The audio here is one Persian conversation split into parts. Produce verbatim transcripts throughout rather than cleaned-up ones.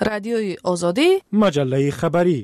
رادیوی آزادی، مجله خبری.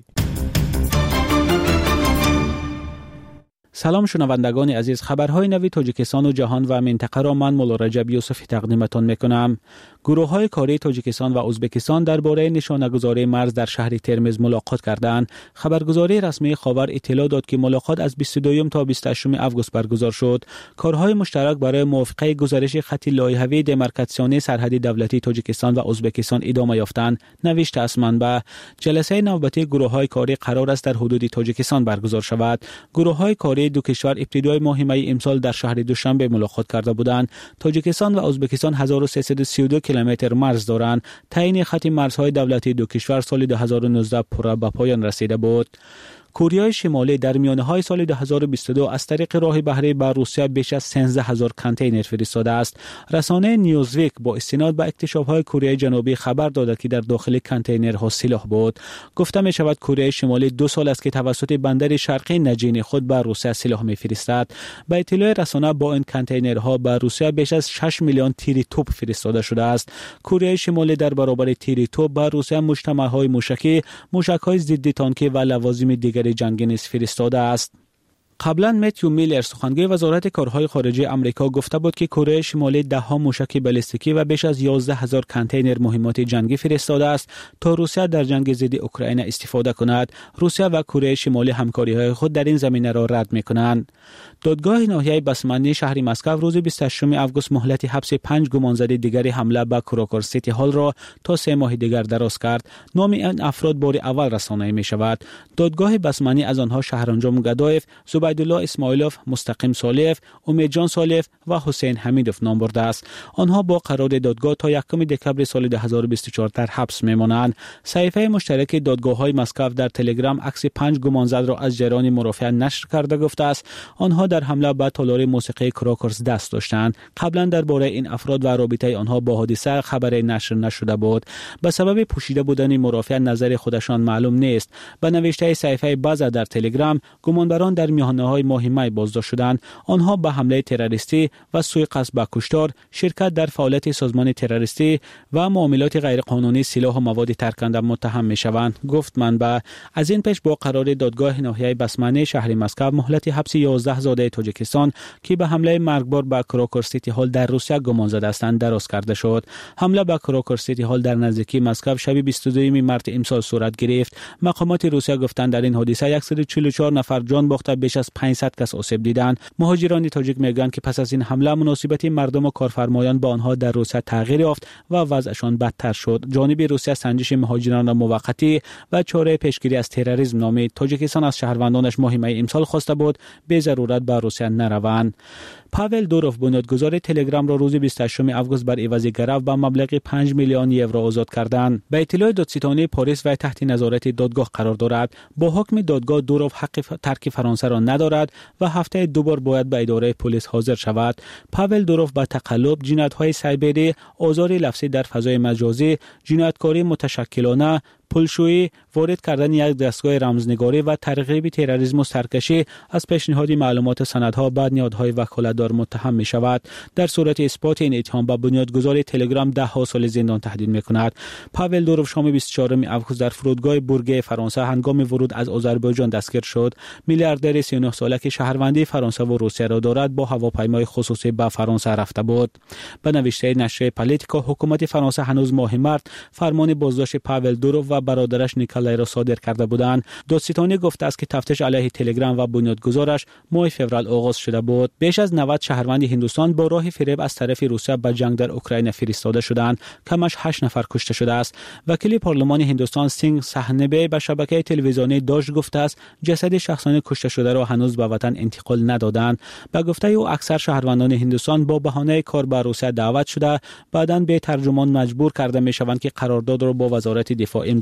سلام شنوندگان عزیز، خبرهای نوی تاجیکستان و جهان و منطقه را من مولا رجب یوسفی تقدیمتان میکنم. گروه های کاری تاجیکستان و ازبکستان درباره نشانه‌گذاری مرز در شهر ترمز ملاقات کردند. خبرگزاری رسمی خاور اطلاع داد که ملاقات از بیست و دو تا بیست و هشت آگوست برگزار شد. کارهای مشترک برای موافقه گزارش خط لایحه‌ای دمارکاسیون سرحدی دولتی تاجیکستان و ازبکستان ادامه یافتند. نوشته است منبع. جلسه نوبتی گروه های کاری قرار است در حدود تاجیکستان برگزار شود. گروه های کاری دو کشور ابتدای ماه می امسال در شهر دوشنبه ملاقات کرده بودند. تاجیکستان و ازبکستان هزار و سیصد و سی و دو کیلومتر مرز دارند. تعیین خط مرزهای دولتی دو کشور سال دو هزار و نوزده پورا به پایان رسیده بود. کره شمالی در میانه‌های سال دو هزار و بیست و دو از طریق راه بحری به روسیه بیش از سیزده هزار کانتینر فرستاده است. رسانه نیوزویک با استناد به اکتشاف‌های کره جنوبی خبر داده که در داخل کانتینرها سلاح بود. گفته می شود کره شمالی دو سال است که توسط بندر شرقی نجین خود به روسیه سلاح می‌فرستد. به اطلاع رسانه با این کانتینرها به روسیه بیش از شش میلیون تیر توپ فرستاده شده است. کره شمالی در برابر تیر توپ به روسیه مجتمع‌های موشکی، موشک‌های ضد تانکی و لوازم دیگر جنگی نیز فرستاده است. قبلا متیو میلر سخنگوی وزارت کارهای خارجه آمریکا گفته بود که کره شمالی ده ها موشک بالستیکی و بیش از یازده هزار کانتینر مهمات جنگی فرستاده است تا روسیه در جنگ ضد اوکراین استفاده کند. روسیه و کره شمالی همکاری‌های خود در این زمینه را رد می‌کنند. دادگاه ناحیه بسمانی شهر مسکو روز بیست و هشتم آگوست مهلت حبس پنج گمانزده دیگر حمله به کراکور سیتی هال را تا سه ماه دیگر دراز کرد. نام این افراد بار اول رسانه‌ای می‌شود. دادگاه بسمانی از آنها شهرانجام گدایف، عبدالله اسماعیلوف، مستقیم صالح، امیدجان صالح و حسین حمیدوف نام برده است. آنها با قرار دادگاه تا یکم دکمبر سال دو هزار و بیست و چهار در حبس میمانند. صحیفه مشترک دادگاه‌های مسکو در تلگرام عکس پنج گمانزد را از جریان مرافعه نشر کرده گفته است آنها در حمله به تالار موسیقی کراکورس دست داشتند. قبلا درباره این افراد و رابطه آنها با حادثه خبری نشر نشده بود. به سبب پوشیده بودن مرافعه نظر خودشان معلوم نیست. به نوشته صحیفه بازا در تلگرام، گمانبران در میانه های ماه می بازداشت شدند. آنها به حمله تروریستی و سوء قصد به کشتار، شرکت در فعالیت سازمان تروریستی و معاملات غیرقانونی سلاح و مواد ترکنده متهم می شوند. گفت منبع. از این پیش با قرار دادگاه ناحیه بسمانی شهر مسکو مهلت حبس یازده زاده تاجیکستان که به حمله مرگبار به کراکور سیتی هال در روسیه گمان زده هستند دراز کرده شد. حمله به کراکور سیتی هال در نزدیکی مسکو شب بیست و دو مارس امسال صورت گرفت. مقامات روسیه گفتند در این حادثه صد و چهل و چهار نفر جان باخته، بیش از پانصد کس آسیب دیدند. مهاجران تاجیک میگویند که پس از این حمله مناسبت مردم و کارفرمایان با آنها در روسیه تغییر یافت و وضعشان بدتر شد. جانب روسیه سنجش مهاجران را موقتی و چاره پیشگیری از تروریسم نامید. تاجیکستان از شهروندانش ماه می امسال خواسته بود به ضرورت به روسیه نروند. پاول دوروف بنیادگذار تلگرام را روز بیست و هشتم آگوست بر عوض گرفت با مبلغ پنج میلیون یورو آزاد کردند. به اطلاع دادستانی پاریس و تحت نظارت دادگاه قرار دارد. با حکم دادگاه دوروف حق ترک فرانسه را ندارد و هفته دو بار باید به اداره پلیس حاضر شود. پاول دوروف با تقلب، جنایت‌های سایبری، آزار لفظی در فضای مجازی، جنایتکاری متشکلانه، پولشویی، وارد کردن یک دستگاه رمزنگاری و ترغیب تروریسم و سرکشی از پیشنهاد معلومات سندها به نهادهای وکالتدار متهم می شود. در صورت اثبات این اتهام به بنیادگذار تلگرام ده ها سال زندان تهدید می کند. پاول دوروف شام بیست و چهارم آگوست در فرودگاه بورگه فرانسه هنگام ورود از آذربایجان دستگیر شد. میلیاردر سی و نه ساله که شهروندی فرانسه و روسیه را دارد با هواپیمای خصوصی به فرانسه رفته بود. به نوشته نشریه پالیتیکا، حکومت فرانسه هنوز ماه مارس فرمان بازداشت پاول دوروف و برادرش نیکولای را صادر کرده بودند. دادستانی گفته است که تفتیش علیه تلگرام و بنیادگذارش ماه فوریه آغاز شده بود. بیش از نود شهروند هندوستان با راه فریب از طرف روسیه به جنگ در اوکراین فرستاده شدند. کمش هشت نفر کشته شده است. وکیل پارلمان هندوستان سینگ سهنبه به شبکه تلویزیونی داش گفته است جسد شخصان کشته شده را هنوز به وطن انتقال ندادند. به گفته او اکثر شهروندان هندوستان با بهانه کار به روسیه دعوت شده بعداً به ترجمان مجبور کرده می شوند که قرارداد را با وزارت دفاع امضا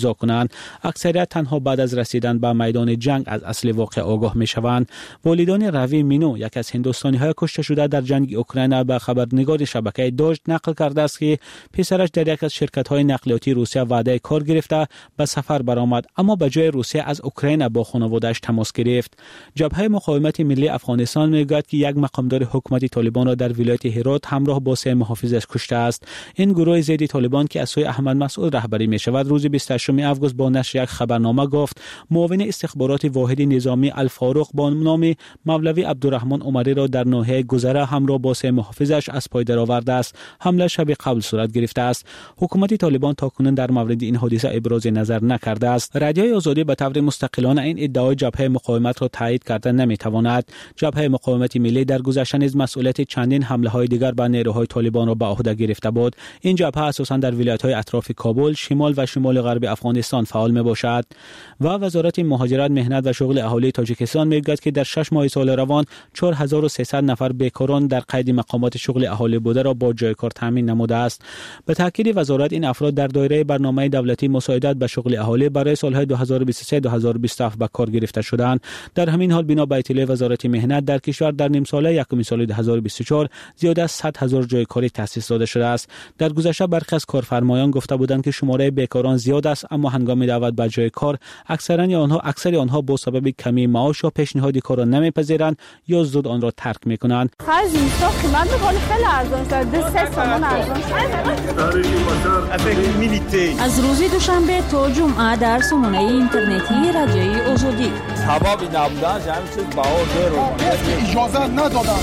امضا کنند، اکثریت تنها بعد از رسیدن به میدان جنگ از اصل واقع آگاه میشوند. والدان روی مینو، یک از هندوستانی‌های کشته شده در جنگ اوکراین، به خبرنگار شبکه داژد نقل کرده است که پسرش در یک از شرکت‌های نقلیاتی روسیه وعده کار گرفته به سفر برآمد، اما به جای روسیه از اوکراین با خانواده‌اش تماس گرفت. جبهه مقاومت ملی افغانستان میگوید که یک مقامدار حکومت طالبان را در ولایت هرات همراه با سه محافظش کشته است. این گروه ضد طالبان که از سوی احمد مسعود رهبری می‌شود، روز بیست و هشتم آگوست با نشر یک خبرنامه گفت معاون استخبارات واحد نظامی الفاروق با نام مولوی عبدالرحمن عمری را در ناحیه گذره همراه با سه محافظش از پای درآورده است. حمله شب قبل صورت گرفته است. حکومت طالبان تاکنون در مورد این حادثه ابراز نظر نکرده است. رادیوی آزادی به طور مستقلانه این ادعای جبهه مقاومت را تایید کرده نمی‌تواند. جبهه مقاومت ملی در گذشته نیز مسئولیت چندین حمله‌های دیگر به نیروهای طالبان را به عهده گرفته بود. این جبهه اساساً در ولایت‌های اطراف کابل، شمال و شمال غرب افغانستان فعال میباشد. و وزارت مهاجرت، مهنت و شغل اهالی تاجیکستان میگوید که در شش ماه سال روان چهار هزار و سیصد نفر بیکاران در قید مقامات شغل اهالی بوده را با جای کار تامین نموده است. به تاکید وزارت، این افراد در دایره برنامه دولتی مساعدت به شغل اهالی برای سالهای دو هزار و بیست و سه تا دو هزار و بیست و هفت به کار گرفته شدند. در همین حال بنا به اطلاع وزارت مهنت، در کشور در نیم ساله یکم سال دو هزار و بیست و چهار زیاد از صد هزار جای کاری تأسیس داده شده است. در گذشته برخی از کارفرمایان گفته بودند که شماره بیکاران زیاد است، اما هنگام دعوت به جای کار اکثرا آنها اکثر آنها با سبب کمی معاش یا پیشنهاد کار را نمیپذیرند یا زود آن را ترک میکنند. خرج اینستا قیمت میکنه خیلی ارزان شده، دو سه تومان ارزان شده. از روز دوشنبه تا جمعه در سامانه اینترنتی رادیوی آزادی. سبب نبودن همین چیز باور رو اجازه ندادن.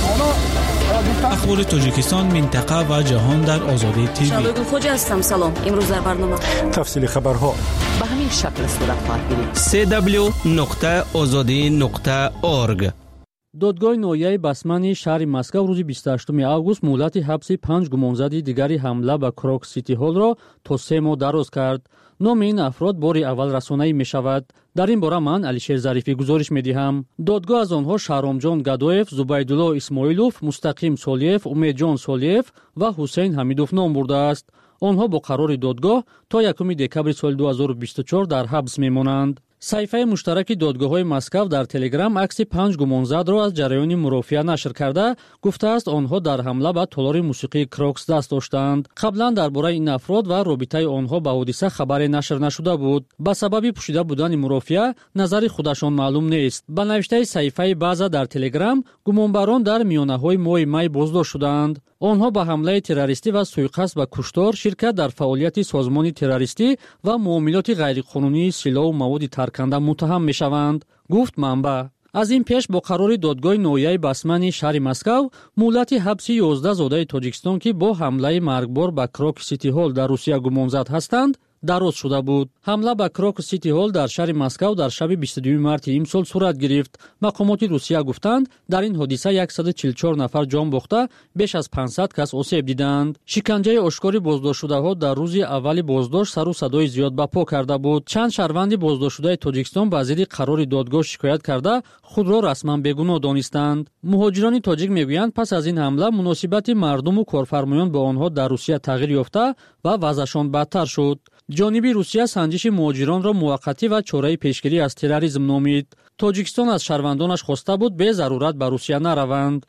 اخبار تاجیکستان، منطقه و جهان در آزادی تیوی. شبگون خوج هستم. سلام. امروز در برنامه تفصیل خبرها به همین شکل صورت خواهد گرفت. دبلیو دبلیو دبلیو نقطه آزادی نقطه اورگ. دادگاه نویای بسمانی شهر مسکو روز بیست و هشتم آگوست مهلت حبس پنج گمانزدی دیگری حمله به کروک سیتی هال را تا سه ماه دراز کرد. نام این افراد باری اول رسانه‌ای می شود. در این باره من علیشیر ظریفی گزارش می دهم. دادگاه از آنها شهرامجان گدویف، زبیدالله اسماعیلوف، مستقیم سالیف، امیدجان سالیف و حسین حمیدوف نام برده است. آنها با قرار دادگاه تا یکم دکبر سال دو هزار و بیست و چهار در حبس می مانند. صحیفه مشترک دادگاه‌های مسکو در تلگرام عکس پنج گمانزد را از جریان مرافعه نشر کرده گفته است آنها در حمله به تالار موسیقی کروکس دست داشتند. قبلا درباره این افراد و رابطه آنها با حادثه خبری نشر نشده بود. به سبب پوشیده بودن مرافعه نظر خودشان معلوم نیست. به نوشته صحیفه بازا در تلگرام، گمانبران در میانه‌های ماه می بازداشت شدند. آنها با حمله تروریستی و سوءقصد و کشتار، شرکت در فعالیت سازمان تروریستی و معاملات غیرقانونی سلاح و مواد ترکنده متهم می‌شوند، گفت منبع. از این پیش با قرار دادگاه نویای بسمانی شهر مسکو مهلت حبس یازده زاده تاجیکستان که با حمله مرگبار به کروک سیتی هال در روسیه گمانزد هستند دراز شده بود. حمله به کروک سیتی هال در شهر مسکو در شب بیست و دو مارس امسال صورت گرفت. مقامات روسیه گفتند در این حادثه صد و چهل و چهار نفر جان باخته، بیش از پانصد کس آسیب دیدند. شکنجه آشکار بازداشت شده‌ها در روز اول بازداشت سر و صدای زیاد برپا کرده بود. چند شهروند بازداشت شده تاجیکستان با ضد قرار دادگاه شکایت کرده خود را رسما بیگناه دانستند. مهاجران تاجیک میگویند پس از این حمله مناسبت مردم و کارفرمایان با آنها در روسیه تغییر یافته و وضعشان بدتر شد. جانب روسیه سنجش مهاجران را موقتی و چاره پیشگیری از تروریسم نامید. تاجیکستان از شهروندانش خواسته بود به ضرورت به روسیه نروند.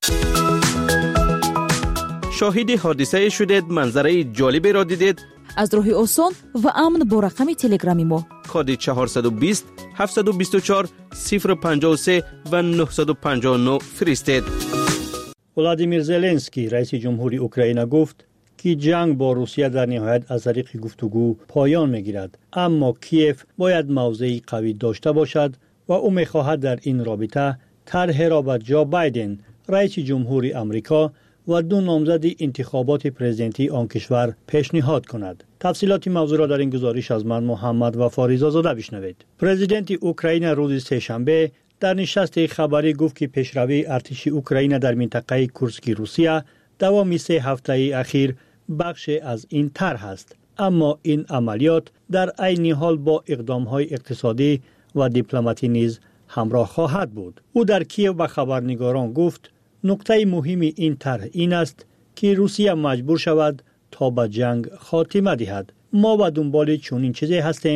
شاهد حادثه شدید، منظره جالبی را دیدید؟ از راه آسان و امن با رقم تلگرامی ما کد چهارصد و بیست هفتصد و بیست و چهار صفر پنجاه و سه و نهصد و پنجاه و نه فرستید. ولادیمیر زلنسکی رئیس جمهوری اوکراین گفت که جنگ با روسیه در نهایت از طریق گفتگو پایان میگیرد، اما کیف باید موضعی قوی داشته باشد و او میخواهد در این رابطه طرح را به جو بایدن رئیس جمهوری آمریکا و دو نامزد انتخابات پرزیدنتی آن کشور پیشنهاد کند. تفصیلات موضوع را در این گزارش از من محمد و فاریزا زاده بشنوید. پرزیدنت اوکراین روز سه‌شنبه در نشست خبری گفت که پیشروی ارتش اوکراین در منطقه کورسک روسیه دوام سه هفته اخیر بخش از این طرح است، اما این عملیات در عین حال با اقدام‌های اقتصادی و دیپلماتی نیز همراه خواهد بود. او در کیف به خبرنگاران گفت نکته مهم این طرح این است که روسیه مجبور شود تا به جنگ خاتمه دهد. ما به دنبال چنین چیزی هستیم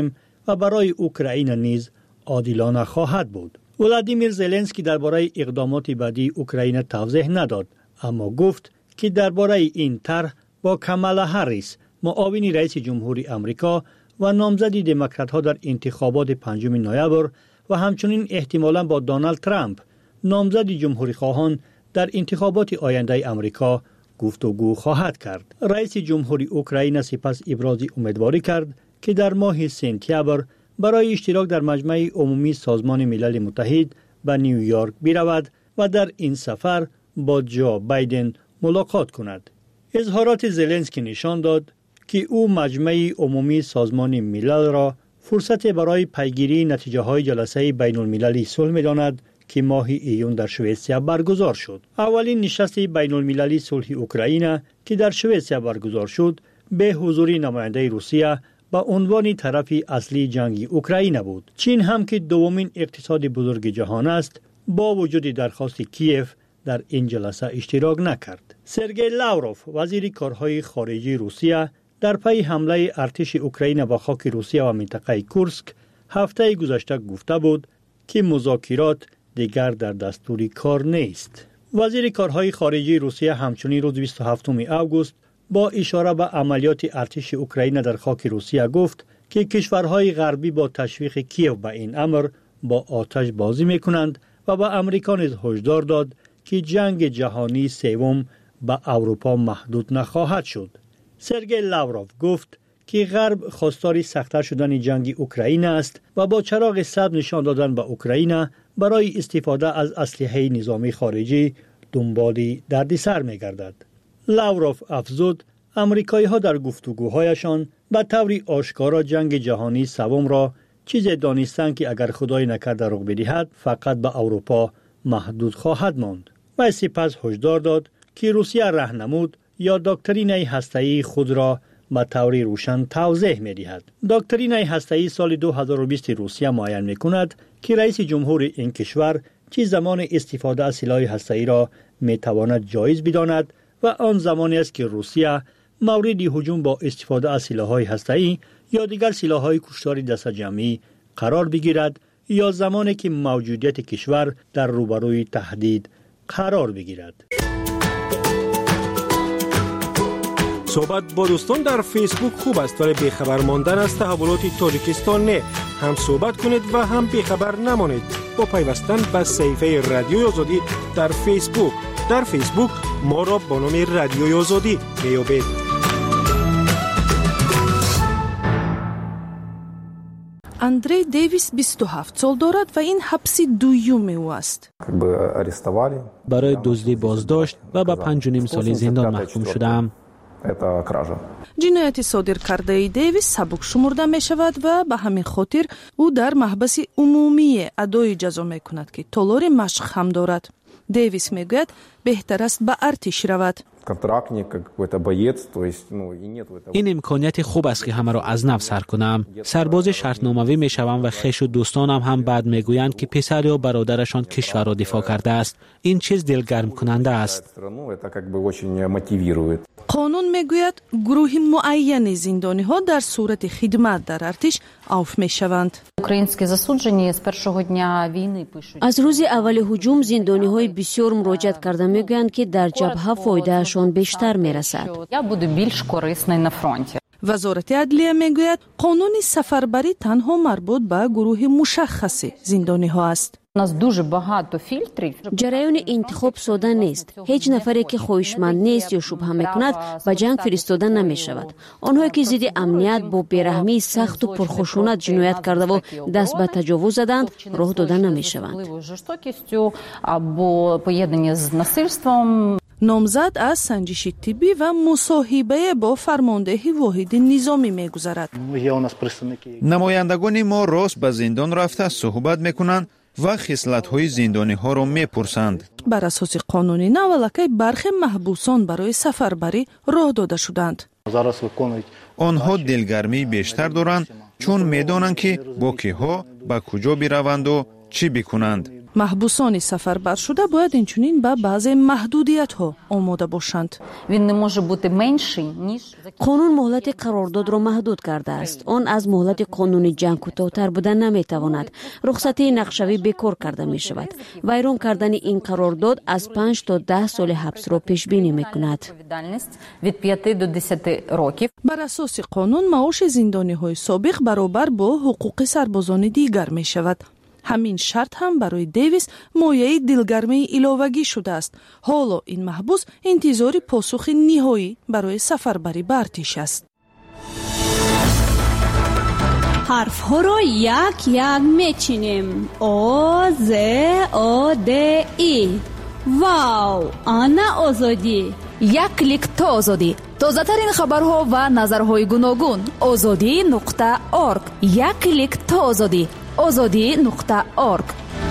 و برای اوکراین نیز عادلانه خواهد بود. ولادیمیر زلنسکی درباره اقدامات بعدی اوکراین توضیح نداد، اما گفت که درباره این طرح با کامالا هریس، معاون رئیس جمهوری آمریکا و نامزد دموکرات‌ها در انتخابات پنجم نوامبر و همچنین احتمالاً با دونالد ترامپ، نامزد جمهوری خواهان در انتخابات آینده آمریکا گفتگو خواهد کرد. رئیس جمهوری اوکراین سپس ابراز امیدواری کرد که در ماه سپتامبر برای اشتراک در مجمع عمومی سازمان ملل متحد به نیویورک برود و در این سفر با جو بایدن ملاقات کند. اظهارات زلنسکی نشان داد که او مجمع عمومی سازمان ملل را فرصت برای پیگیری نتیجه های جلسه بین المللی صلح می‌داند که ماه ایون در سوئیسریا برگزار شد. اولین نشست بین المللی صلح اوکراین که در سوئیسریا برگزار شد به حضور نماینده روسیه با عنوان طرف اصلی جنگ اوکراین بود. چین هم که دومین اقتصاد بزرگ جهان است، با وجود درخواست کیف در این جلسه اشتراک نکرد. سرگئی لاوروف، وزیر کارهای خارجه روسیه، در پی حمله ارتش اوکراین به خاک روسیه و منطقه کورسک هفته گذشته گفته بود که مذاکرات دیگر در دستور کار نیست. وزیر کارهای خارجه روسیه همچنین روز بیست و هفتم آگوست با اشاره به عملیات ارتش اوکراین در خاک روسیه گفت که کشورهای غربی با تشویق کیف به این امر با آتش بازی میکنند و به امریکا نیز هشدار داد که جنگ جهانی سوم به اروپا محدود نخواهد شد. سرگئی لاوروف گفت که غرب خواستار سخت‌تر شدن جنگ اوکراین است و با چراغ سبز نشان دادن به اوکراین برای استفاده از اسلحه نظامی خارجی دنبال دردسر می‌گردد. لاوروف افزود امریکایی‌ها در گفتگوهایشان به طور آشکارا جنگ جهانی سوم را چیزی دانستند که اگر خدای نکرده رخ بدهد فقط به اروپا محدود خواهد ماند. و سپس هشدار داد که روسیه راهنمود یا دکترین هسته‌ای خود را به طور روشن توضیح می‌دهد. دکترین هسته‌ای سال دو هزار و بیست روسیه معین می‌کند که رئیس جمهور این کشور چه زمان استفاده از سلاح هسته‌ای را می‌تواند جایز بداند و آن زمانی است که روسیه مورد هجوم با استفاده از سلاح‌های هسته‌ای یا دیگر سلاح‌های کشتار دست جمعی قرار بگیرد یا زمانی که موجودیت کشور در روبروی تهدید قرار بگیرد. صحبت با دوستان در فیسبوک خوب است ولی بیخبر ماندن از تحولات تاجیکستان نه. هم صحبت کنید و هم بیخبر نمانید با پیوستن به صفحه رادیوی آزادی در فیسبوک. در فیسبوک ما را با نام رادیوی آزادی میابید. اندری دیویس بیست و هفت سال دارد و این حبس دوم او است. برای دزدی بازداشت و به پنج و نیم سال زندان محکوم شدم. جنایت صادر کرده دیویس سبک شمرده می شود و به همین خاطر او در محبس عمومی ادای جزا می کند که تالار مشق هم دارد. دیویس می گوید بهتر است به ارتش رود. این امکانیت خوب است که همه را از نو سر کنم. سرباز شرطنامه‌ای می شوم و خویش و دوستانم هم بعد می گویند که پسر یا برادرشان کشور را دفاع کرده است. این چیز دلگرم کننده است. قانون می گوید گروه معین زندانی ها در صورت خدمت در ارتش عفو می شوند. از روز اول هجوم زندانی های بسیار مراجعت کرده می گویند که در جبهه فایدهشان بیشتر می رسد. وزارت عدلیه می گوید قانون سفربری تنها مربوط به گروه مشخص زندانی ها است. جریان انتخاب ساده نیست. هیچ نفری که خواهشمند نیست یا شبهه میکند به جنگ فرستاده نمی شود. آنهایی که ضد امنیت با بیرحمی سخت و پرخشونت جنایت کرده و دست به تجاوز زدند راه داده نمی شوند. نامزد از سنجش طبی و مصاحبه با فرماندهی واحد نظامی می‌گذرد. نمایندگان ما راست به زندان رفته صحبت می‌کنند و خصلت‌های زندانی‌ها را می‌پرسند. بر اساس قانون نولکه برخی محبوسان برای سفربری راه داده شدند. آنها دلگرمی بیشتر دارند چون می‌دانند که با کیها به کجا بروند و چی بکنند. маҳбусони сафарбар шуда бояд инчунин ба баъзе маҳдудиятҳо омода бошанд. қонун муҳлати қарордодро маҳдуд кардааст. Он аз муҳлати қонуни ҷанг кӯтоҳтар будан наметавонад. рухсатии нақшавӣ бекор карда мешавад. Вайрон кардани ин қарордод аз панҷ то даҳ соли ҳабсро пешбинӣ мекунад. бар асоси қонун маоши зиндониҳои собиқ баробар бо ҳуқуқи сарбозони дигар мешавад. ҳамин шарт ҳам барои Дэвис мояи дилгармии иловагӣ шудааст. ҳоло ин маҳбус интизори посухи ниҳоӣ барои сафарбари ба артиш аст. ҳарфҳоро як як мечинем. О, З, О, Д, И. Вау, ана озодӣ. як клик то озодӣ. тозатарин хабарҳо ва назарҳои гуногун. озодӣ нуқта орг. як клик то озодӣ. озодӣ нуқта орг.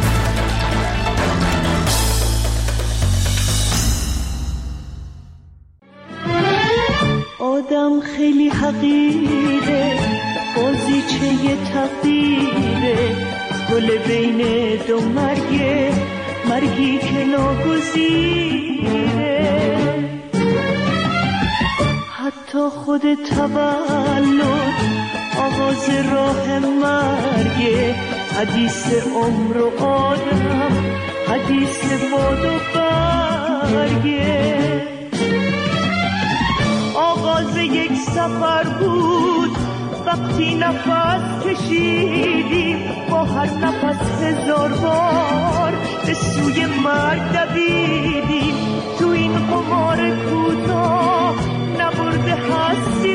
آدم خیلی حقیره بازیچه تقدیره گل بین دو مرگه مرگی که ناگزیره حتی خود تولد آغاز راه مرگه حدیث عمر و آدم حدیث باد و برگه آغاز یک سفر بود وقتی نفس کشیدیم با هر نفس هزار بار به سوی مرگ دویدیم تو این قمار کوتاه نبرده هستی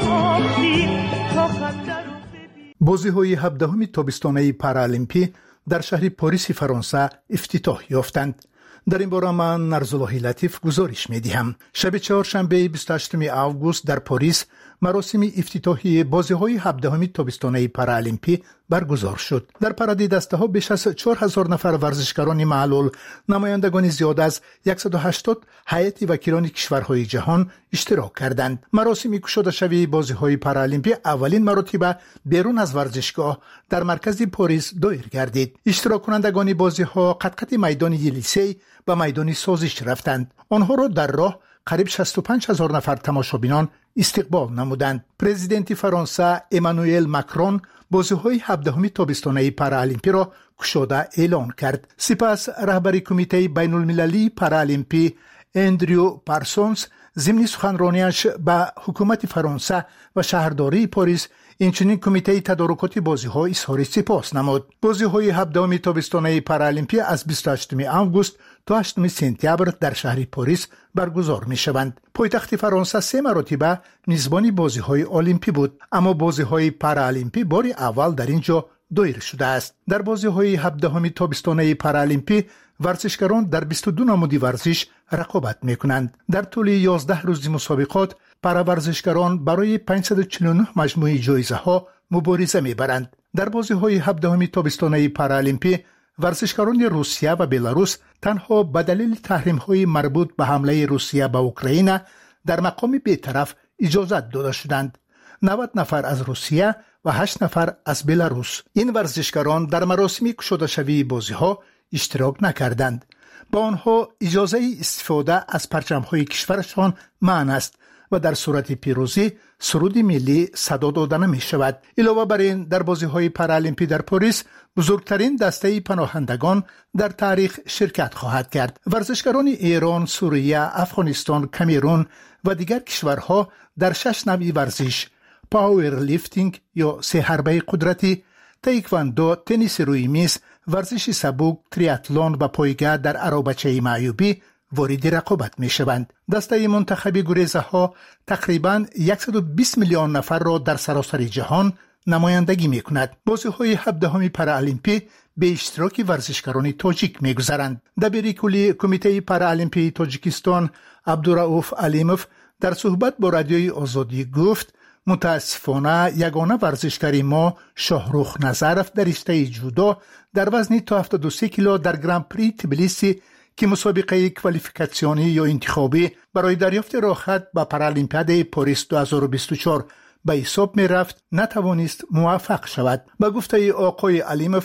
باختیم تا خنده رو ببین. بازی‌های هفدهم تابستانه پارالمپی در شهر پاریس فرانسه افتتاح یافتند. در این باره من نرزالله لطیف گزارش می‌دهم. شب چهارشنبه بیست و هشتم آگوست در پاریس مراسم افتتاحی بازی‌های هفدهم تابستانه پارالمپی برگزار شد. در پرده دسته‌ها بیش از چهار هزار نفر ورزشکاران معلول، نمایندگان زیاد از صد و هشتاد هیئت وکیلان کشورهای جهان اشتراک کردند. مراسم گشوده شوی بازی‌های پارالمپی اولین مرتبه بیرون از ورزشگاه در مرکز پاریس دایر گردید. اشتراک کنندگان بازی‌ها قد قد میدان یلیسی و میدان سازش رفتند. آنها را در راه قریب شصت و پنج هزار نفر تماشابینان استقبال نمودند. پرزیدنت فرانسه امانوئل ماکرون بازی‌های هفدهم تابستانه پارالمپی را گشوده اعلان کرد. سپس رهبر کمیته بین المللی پارالمپی اندریو پارسونز ضمن سخنرانیش به حکومت فرانسه و شهرداری پاریس اینچنین کمیته تدارکات بازی‌ها اظهار سپاس نمود. بازی‌های هفدهم تابستانه پارالمپی از بیست و هشتم آگوست تا هشتم سپتامبر در شهر پاریس برگزار می‌شوند. پایتخت فرانسه سه مرتبه میزبان بازی‌های المپی بود، اما بازی‌های پارالمپی بار اول در اینجا دایر شده است. در بازی‌های هفدهم تابستانه پارالمپی ورزشکاران در بیست و دو نمود ورزش رقابت می‌کنند. در طول یازده روز مسابقات پاراورزشکاران برای پانصد و چهل و نه مجموعه جایزه‌ها مبارزه می‌برند. در بازی‌های هفدهم تابستانه پارالمپی ورزشکاران روسیه و بلاروس تنها به دلیل تحریم‌های مربوط به حمله روسیه به اوکراین در مقام بی‌طرف اجازت داده شدند. نود نفر از روسیه و هشت نفر از بلاروس. این ورزشکاران در مراسم گشوده شوی بازی‌ها اشتراک نکردند. با آنها اجازه استفاده از پرچم‌های کشورشان منع است و در صورت پیروزی سرود ملی صدا داده نمی شود. علاوه بر این در بازی‌های پارالمپی در پاریس بزرگترین دسته پناهندگان در تاریخ شرکت خواهد کرد. ورزشکاران ایران، سوریه، افغانستان، کامرون و دیگر کشورها در شش نوع ورزش، پاور لیفتینگ یا سه حربه قدرتی، تایکواندو، تنیس روی میز، ورزش سبک، تریاتلون و پایگاه در عرابچه معیوبی وارد رقابت می شوند. دسته منتخبی گریزه ها تقریباً صد و بیست میلیون نفر را در سراسر جهان نمایندگی می کند. بازی های هفدهم پارالمپی به اشتراک ورزشکاران تاجیک می گذرند. دبیر کلی کمیته پارالمپی تاجیکستان عبدالرؤوف علیموف در صحبت با رادیوی آزادی گفت متاسفانه یگانه ورزشکاری ما شاهرخ نظرف در رشته جودو در وزن تا هفتاد و سه کیلو در گران پری تبلیسی که مسابقه کوالیفیکاسیونی یا انتخابی برای دریافت راحت به پارالمپیاد پاریس دو هزار و بیست و چهار به حساب می رفت نتوانست موفق شود. به گفته آقای علیموف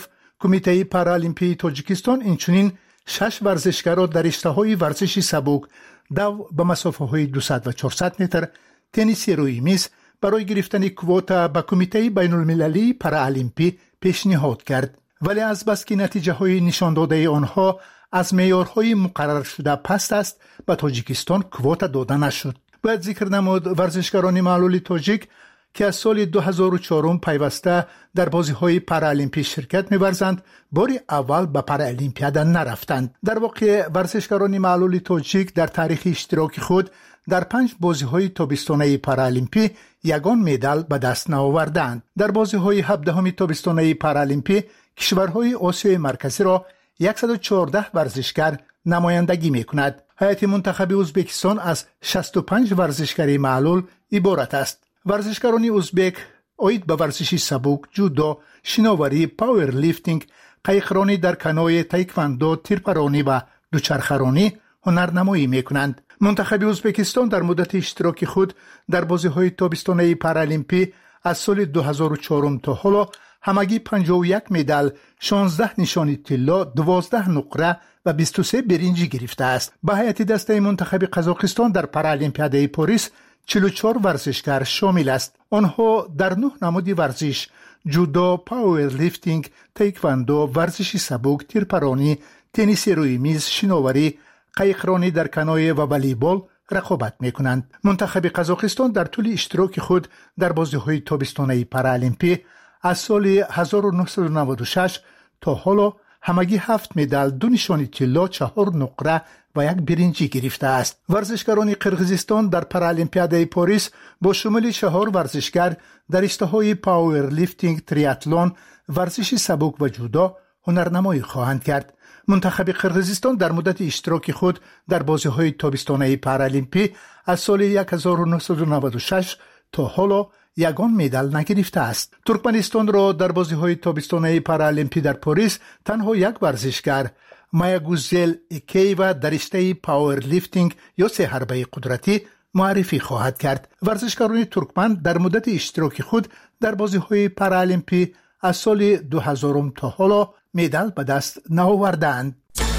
کمیته پارالیمپی تاجیکستان اینچنین شش ورزشکار را در رشته‌های ورزش سبک، دو به مسافه‌های دویست و چهارصد متر، تنیس روی میز برای گرفتن کواتا به کمیته بین المللی پارالیمپی پیشنهاد کرد. ولی از بس که نتیجه های نشان داده آنها از معیارهای مقرر شده پست است، به تاجیکستان کواتا داده نشد. باید ذکر نمود ورزشکاران معلول تاجیک که از سال دو هزار و چهار پیوسته در بازی‌های پارالیمپی شرکت می‌ورزند، باری اول به پارالیمپیاد نرفتند. در واقع ورزشکاران معلول تاجیک در تاریخ اشتراک خود در پنج بازی‌های تابستانه پارالیمپی یگان مدال به دست نآوردند. در بازی‌های هفدهم تابستانه پارالیمپی کشورهای آسیای مرکزی را صد و چهارده ورزشکار نمایندگی می‌کند. هیئت منتخب ازبکستان از شصت و پنج ورزشکار معلول عبارت است. ورزشکاران ازبک اید به ورزش سبک، جودو، شناوری، پاور لیفتینگ، قایقرانی در کنوی، تایکواندو، تیرپرانی و دوچرخه‌رانی هنرنمایی می‌کنند. منتخب ازبکستان در مدت اشتراک خود در بازی‌های تابستانه پارالیمپی از سال دو هزار و چهار تا حالا همگی پنجاه و یک مدال، شانزده نشانی طلا، دوازده نقره و بیست و سه برنجی گرفته است. به هیئت دسته منتخب قزاقستان در پارالیمپیاد پاریس چهل و چهار ورزشکار شامل است. آنها در نه نماد ورزش، جودو، پاور لیفتینگ، تایکواندو، ورزش سبک، تیرپرانی، تنیس روی میز، شناوری، قایقرانی در کنوی و والیبال رقابت می‌کنند. منتخب قزاقستان در طول اشتراک خود در بازی‌های تابستانه پارالیمپی از سال هزار و نهصد و نود و شش تا حالا همگی هفت مدال، دو نشانی طلا، چهار نقره و یک برنجی گرفته است. ورزشکاران قرقیزستان در پارالیمپیاد پاریس با شمول چهار ورزشکار در رشته‌های پاور لیفتینگ، تریاتلون، ورزش سبک و جودو هنرنمایی خواهند کرد. منتخب قرقیزستان در مدت اشتراک خود در بازی‌های تابستانه پارالیمپی از سال هزار و نهصد و نود و شش تا حالا یگان مدال نگرفته است. ترکمنستان را در بازی‌های تابستانه پارالیمپی در پاریس تنها یک ورزشکار، مایاگوزل ایکیوا در رشته پاور لیفتینگ یا سه حربه قدرتی معرفی خواهد کرد. ورزشکاران ترکمن در مدت اشتراک خود در بازی‌های پارالیمپی از سال دو هزار تا حالا مدال به دست نآوردند.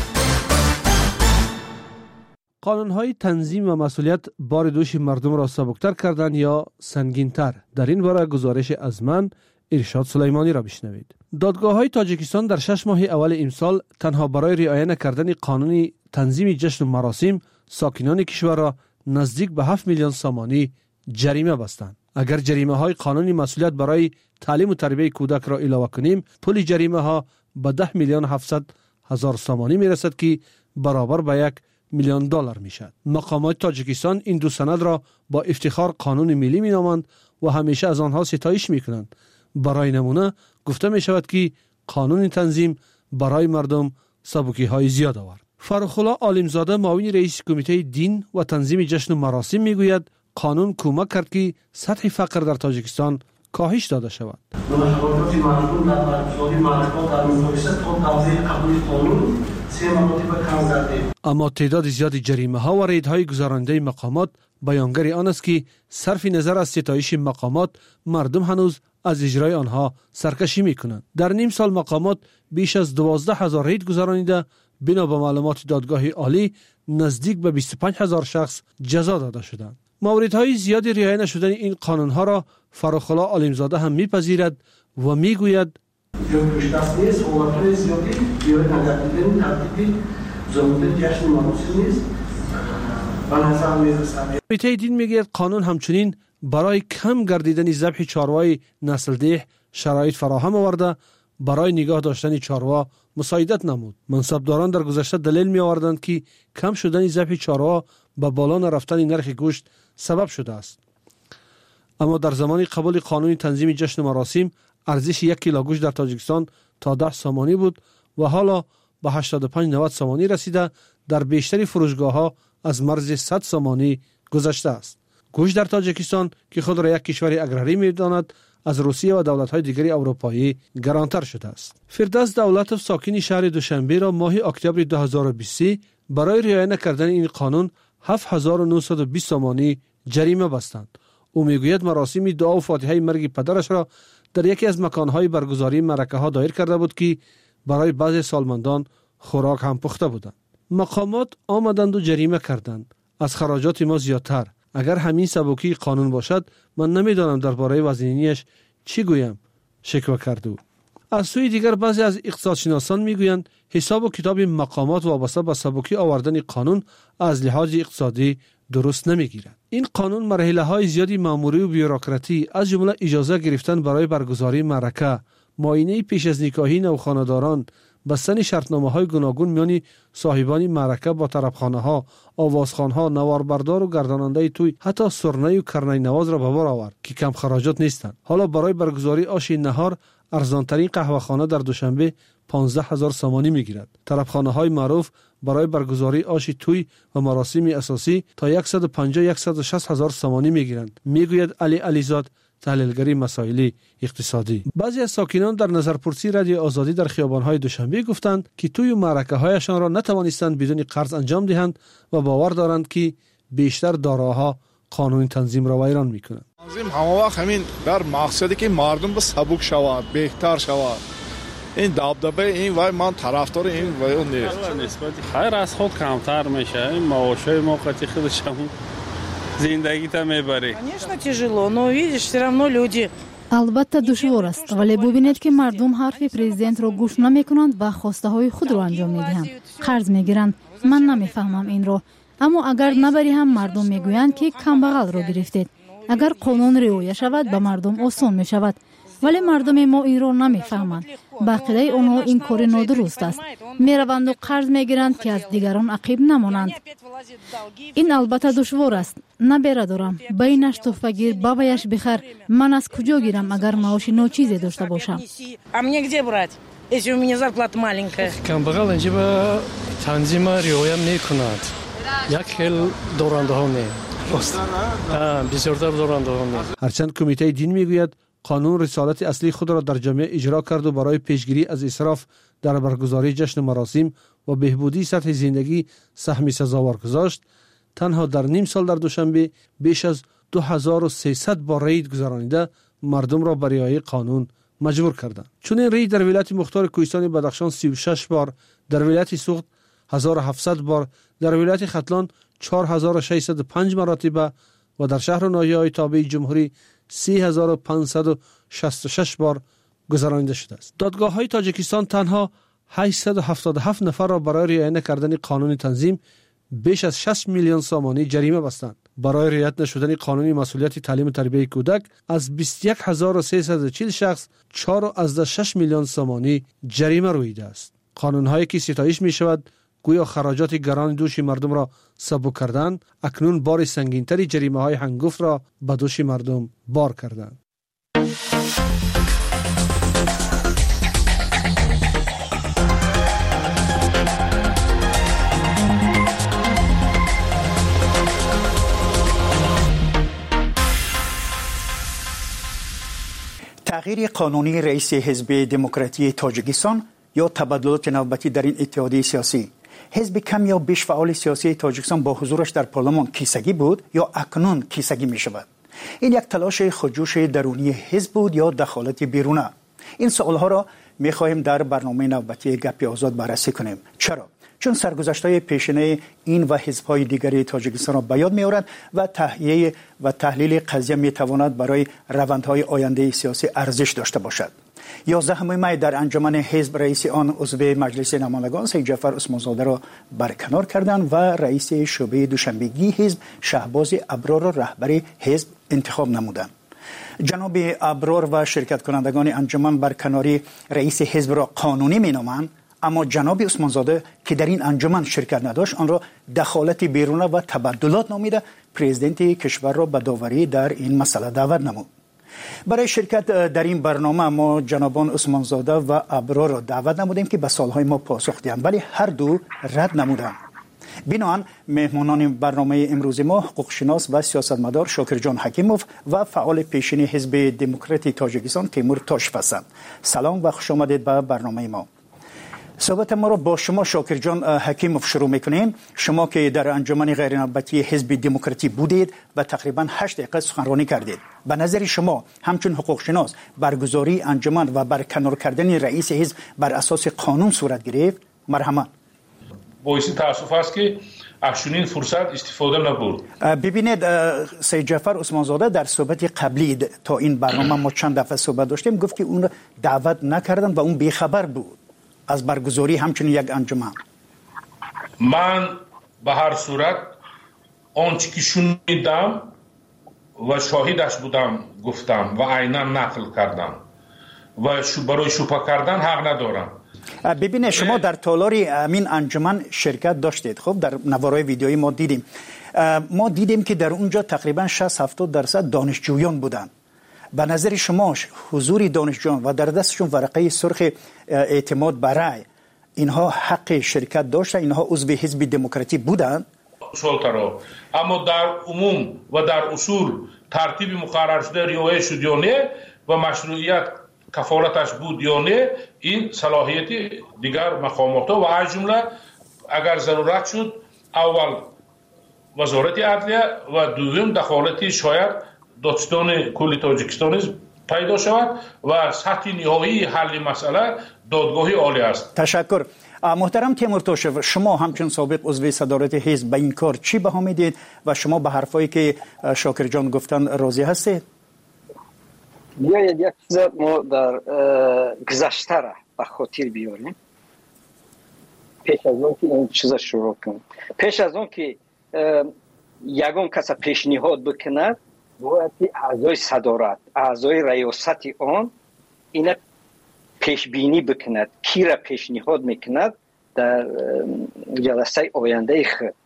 قانون‌های تنظیم و مسئولیت بار دوش مردم را سبکتر کردن یا سنگین‌تر؟ در این باره گزارش از من ارشاد سلیمانی را بشنوید. دادگاه‌های تاجیکستان در شش ماه اول امسال تنها برای رعایت نکردن قانون تنظیم جشن و مراسم ساکنان کشور را نزدیک به هفت میلیون سامانی جریمه بستند. اگر جریمه های قانون مسئولیت برای تعلیم و تربیت کودک را علاوه کنیم، پول جریمه ها به ده میلیون هفتصد هزار سامانی می رسد که برابر به یک میلیون دلار می شد. مقامات تاجیکستان این دو سند را با افتخار قانون ملی می نامند و همیشه از آنها ستایش می کنند. برای نمونه گفته می شود که قانون تنظیم برای مردم سبکی های زیاد آورد. فرخ‌الله عالمزاده معاون رئیس کمیته دین و تنظیم جشن و مراسم می گوید قانون کمک کرد که سطح فقر در تاجیکستان کاهش داده شود. مشاورات مردم در برگزاری معرکات در مقایسه تا توضیح قبول قانون سه مراتب کم زده. اما تعداد زیاد جریمه ها و ریدهای گزارنده مقامات بیانگر آن است که صرف نظر از ستایش مقامات مردم هنوز از اجرای آنها سرکشی می کنند. در نیم سال مقامات بیش از دوازده هزار رید گذرانیده، بنا به معلومات دادگاه عالی نزدیک به بیست و پنج هزار شخص جزا داده شدند. موردهای زیادی رعایت نشدن این قانونها را فرخ‌الله عالمزاده هم میپذیرد و میگوید کمیته دین میگوید قانون همچنین برای کم گردیدن ذبح چاروای نسل‌دهی شرایط فراهم آورده، برای نگاه داشتن چاروا مساعدت نمود. منصبداران در گذشته دلیل می آوردند که کم شدن ذبح چاروا به بالا نرفتن نرخ گوشت سبب شده است. اما در زمان قبول قانون تنظیم جشن و مراسم ارزش یک کیلو گوشت در تاجیکستان تا ده سامانی بود و حالا به هشتاد و پنج نود سامانی رسیده، در بیشتر فروشگاه‌ها از مرز صد سامانی گذشته است. گوشت در تاجیکستان که خود را یک کشور اگراری می‌داند، از روسیه و دولت‌های دیگری اروپایی گرانتر شده است. فردوس دولتوف ساکن شهر دوشنبه را ماه اکتبر دو هزار و بیست برای رعایت نکردن این قانون هفت هزار و نهصد و بیست سامانی جریمه بستند. او میگوید مراسم دعا و فاتحه مرگ پدرش را در یکی از مکان‌های برگزاری معرکه‌ها دایر کرده بود که برای بعضی سالمندان خوراک هم پخته بودند. مقامات آمدند و جریمه کردند. از خراجات ما زیادتر. اگر همین سبکی قانون باشد، من نمیدانم درباره وزنینیش چی گویم، شکوه کرد او. از سوی دیگر بعضی از اقتصادشناسان میگویند حساب و کتاب مقامات وابسته به سبکی آوردن قانون از لحاظ اقتصادی درست نمیگیرد. این قانون مرحله های زیادی ماموری و بیوروکراتی از جمله اجازه گرفتن برای برگزاری معرکه، معاینه پیش از نکاحی نوخانه‌داران، بستن شرطنامه های گوناگون میان صاحبان معرکه با طربخانه ها، آوازخوان ها، نواربردار و گرداننده توی، حتی سرنه و کرنه نواز را به بار آورد که کم خراجات نیستند. حالا برای برگزاری آش نهار ارزانترین قهوه‌خانه در دوشنبه پانزده هزار سامانی میگیرد. طربخانه های معروف برای برگزاری آش توی و مراسم اساسی تا صد و پنجاه تا صد و شصت هزار سامانی میگیرند، میگوید علی علیزاد، تحلیلگری مسائل اقتصادی. بعضی از ساکنان در نظرپرسی رادیو آزادی در خیابان‌های دوشنبه گفتند که توی معرکه‌هایشان را نتوانستند بدون قرض انجام دهند و باور دارند که بیشتر داراها قانون تنظیم را ویران می‌کنند. تنظیم همه وقت همین در مقصدی که مردم به سبک شود، بهتر شود. این دبدبه این وای من طرفدار این وای نیست. خیر از خود کمتر میشه. این معاشای موقتی خودش هم زندگی تا میبری. Конечно тяжело, но видишь, все равно люди. البته دشوار است، ولی ببینید که مردم حرف پرزیدنت را گوش نمیکنند و خواسته های خود را انجام میدهند. قرض میگیرند. من نمیفهمم این را. اما اگر نبری هم مردم میگویند که کمبغل را گرفتید. اگر قانون رعایت شود به مردم آسان می شود. ولی مردم ما این را نمیفهمند. به عقیده آنها این کار نادرست است. میروند و قرض میگیرند که از دیگران عقب نمانند. این البته دشوار است. نبیره دارم. بینش تحفه گیر، بابایش بخر. من از کجا گیرم اگر معاش ناچیزی داشته باشم؟ کمبغل اینجا به تنظیم رعایت میکند. یک خیل دورنده ها نه. بسیارتر دورنده ها نه. هرچند کمیته دین میگوید قانون رسالت اصلی خود را در جامعه اجرا کرد و برای پیشگیری از اسراف در برگزاری جشن مراسم و بهبودی سطح زندگی سهمی سزاوار گذاشت، تنها در نیم سال در دوشنبه بیش از دو هزار و سیصد بار رید گذرانیده مردم را به رعایت قانون مجبور کردند. چون این رید در ولایت مختار کوهستان بدخشان سی و شش بار، در ولایت سوخت هزار و هفتصد بار، در ولایت ختلان چهار هزار و ششصد و پنج مرتبه و در شهر و ناحیه‌های تابع جمهوری سه هزار و پانصد و شصت و شش بار گذرانیده شده است. دادگاه‌های تاجیکستان تنها هشتصد و هفتاد و هفت نفر را برای رعایت نکردن قانون تنظیم بیش از شش میلیون سامانی جریمه بستند. برای رعایت نشدن قانون مسئولیت تعلیم و تربیت کودک از بیست و یک هزار و سیصد و چهل شخص چهار و شش میلیون سامانی جریمه رویده است. قانون‌هایی که ستایش می‌شود گویا خراجات گران دوش مردم را سبک کردند، اکنون بار سنگین‌تری جریمه‌های هنگفت را به دوش مردم بار کردند. تغییر قانونی رئیس حزب دموکراتی تاجیکستان یا تبادلات نوبتی در این اتحادیه سیاسی، حزب کم یا بیش فعال سیاسی تاجیکستان با حضورش در پارلمان کیسگی بود یا اکنون کیسگی می شود؟ این یک تلاش خودجوش درونی حزب بود یا دخالت بیرونه؟ این سوالها را می خواهیم در برنامه نوبتی گپ آزاد بررسی کنیم. چرا؟ چون سرگذشت‌های پیشینه این و حزب‌های دیگری تاجیکستان را به یاد می‌آورد و تحلیل و تحلیل قضیه می‌تواند برای روندهای آینده سیاسی ارزش داشته باشد. یازدهم می در انجمن حزب رئیس آن عضو مجلس نمایندگان سید جعفر عثمانزاده را برکنار کردند و رئیس شعبه دوشنبگی حزب شهباز ابرار را رهبر حزب انتخاب نمودند. جناب ابرار و شرکت کنندگان انجمن برکناری رئیس حزب را قانونی می‌نامند، اما جناب عثمانزاده که در این انجمن شرکت نداشت آن را دخالت بیرونه و تبدلات نامیده پرزیدنت کشور را به داوری در این مسئله دعوت نمود. برای شرکت در این برنامه ما جنابان عثمانزاده و ابرار را دعوت نمودیم که به سوالهای ما پاسخ دهند، ولی هر دو رد نمودند. بنابراین مهمانان برنامه امروز ما حقوقشناس و سیاستمدار شاکرجان حکیموف و فعال پیشین حزب دموکراتی تاجیکستان تیمور تاشف هستند. سلام و خوش آمدید به برنامه ما. صحبت ما رو با شما شاکر جان حکیموف شروع میکنیم. شما که در انجمن غیر نوبتی حزب دموکراتی بودید و تقریبا هشت دقیقه سخنرانی کردید، به نظر شما همچون حقوق شناس برگزاری انجمن و برکنار کردن رئیس حزب بر اساس قانون صورت گرفت؟ مرحبا. باعث تاسف است که اکنون فرصت استفاده نبود. ببینید سید جعفر عثمان زاده در صحبت قبلی تا این برنامه ما چند دفعه صحبت داشتیم گفت که اون دعوت نکردن و اون بیخبر بود از برگزاری همچنین یک انجمن. من به هر صورت آنچه که شنیدم و شاهدش بودم گفتم و عیناً نقل کردم و برای شوپه کردن حق ندارم. ببینید شما در تالار همین انجمن شرکت داشتید. خب در نوارای ویدیویی ما دیدیم ما دیدیم که در اونجا تقریبا شصت هفتاد درصد دانشجویان بودن. به نظر شما حضور دانشجویان و در دستشون ورقه سرخ اعتماد برای اینها حق شرکت داشتن؟ اینها عضو حزب دموکراتی بودن؟ سلطرا اما در عموم و در اصول ترتیب مقرر شده رعایت شد یا نه و مشروعیت کفالتش بود یا نه، این صلاحیت دیگر مقامات و از جمله اگر ضرورت شد اول وزارت عدلیه و دوم دخالت شاید دادستان کل تاجیکستان پیدا شود و سطح نهایی حل مسئله دادگاه عالی است. تشکر. محترم تیمورتوشев، شما همچون سابق عضو صدارت حزب به این کار چی بها میدید و شما به حرفایی که شاکر جان گفتن راضی هستید؟ بیایید یک چیز ما در گذشته را به خاطر بیاریم پیش از اون که این چیز شروع کنیم. پیش از اون که یگان کس پیشنهاد بکند باید اعضای صدارت، اعضای ریاست آن این پیش بینی بکند کی را پیشنهاد میکند در جلسه آینده خود.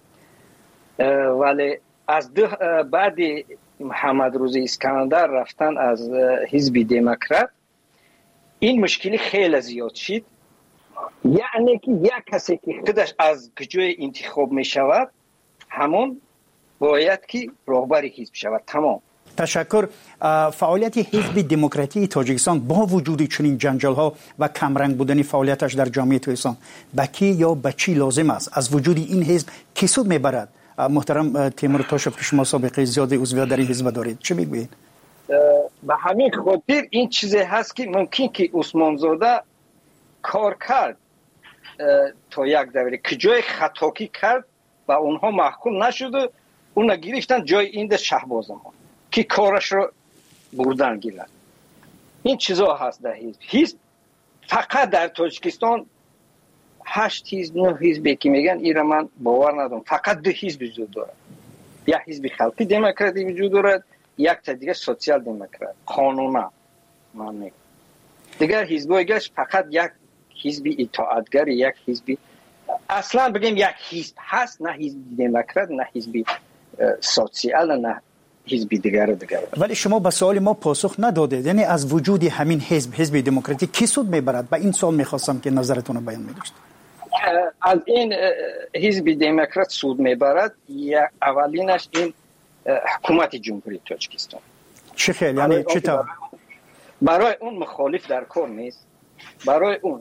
ولی از بعد محمد روزی اسکندر رفتن از حزب دموکرات این مشکلی خیلی زیاد شد. یعنی که یک کسی که خودش از جای انتخاب می شود همون باید که رهبر حزب شود. تمام. تشکر. فعالیت حزب دموکراتی تاجیکستان با وجود چنین جنجال ها و کمرنگ بودن فعالیتش در جامعه تاجیکستان به کی یا به چی لازم است؟ از وجود این حزب کی سود میبرد؟ محترم تیمورتوشев که شما سابقه زیاد عضویت در این حزب دارید چه میگویید؟ به همین خاطر این چیزی هست که ممکن که عثمان زاده کار کرد تا یک دوره که جای خطاکی کرد و اونها محکوم نشد، اون گرفتن جای این شهباز ما که کارش رو بردن گیرد. این چیزا هست در حزب. حزب فقط در تاجیکستان هشت حزب نه حزبی که میگن ایرا من باور ندارم. فقط دو حزب وجود دارد. یک حزب خلقی دموکراتی وجود دارد، یک تا دیگه سوسیال دموکرات قانونا من میگم. دیگر حزبای گش فقط یک حزب اطاعتگر، یک حزب اصلا بگیم یک حزب هست، نه حزب دموکرات نه حزب سوسیال نه حزب دیگر دیگر. ولی شما به سوال ما پاسخ ندادید. یعنی از وجود همین حزب حزب دموکراتی کی سود میبرد؟ به این سوال میخواستم که نظرتون رو بیان می‌داشت. از این حزب دموکرات سود میبرد یا اولینش این حکومت جمهوری تاجیکستان. چه خیلی یعنی چه تا برای اون مخالف در کار نیست. برای اون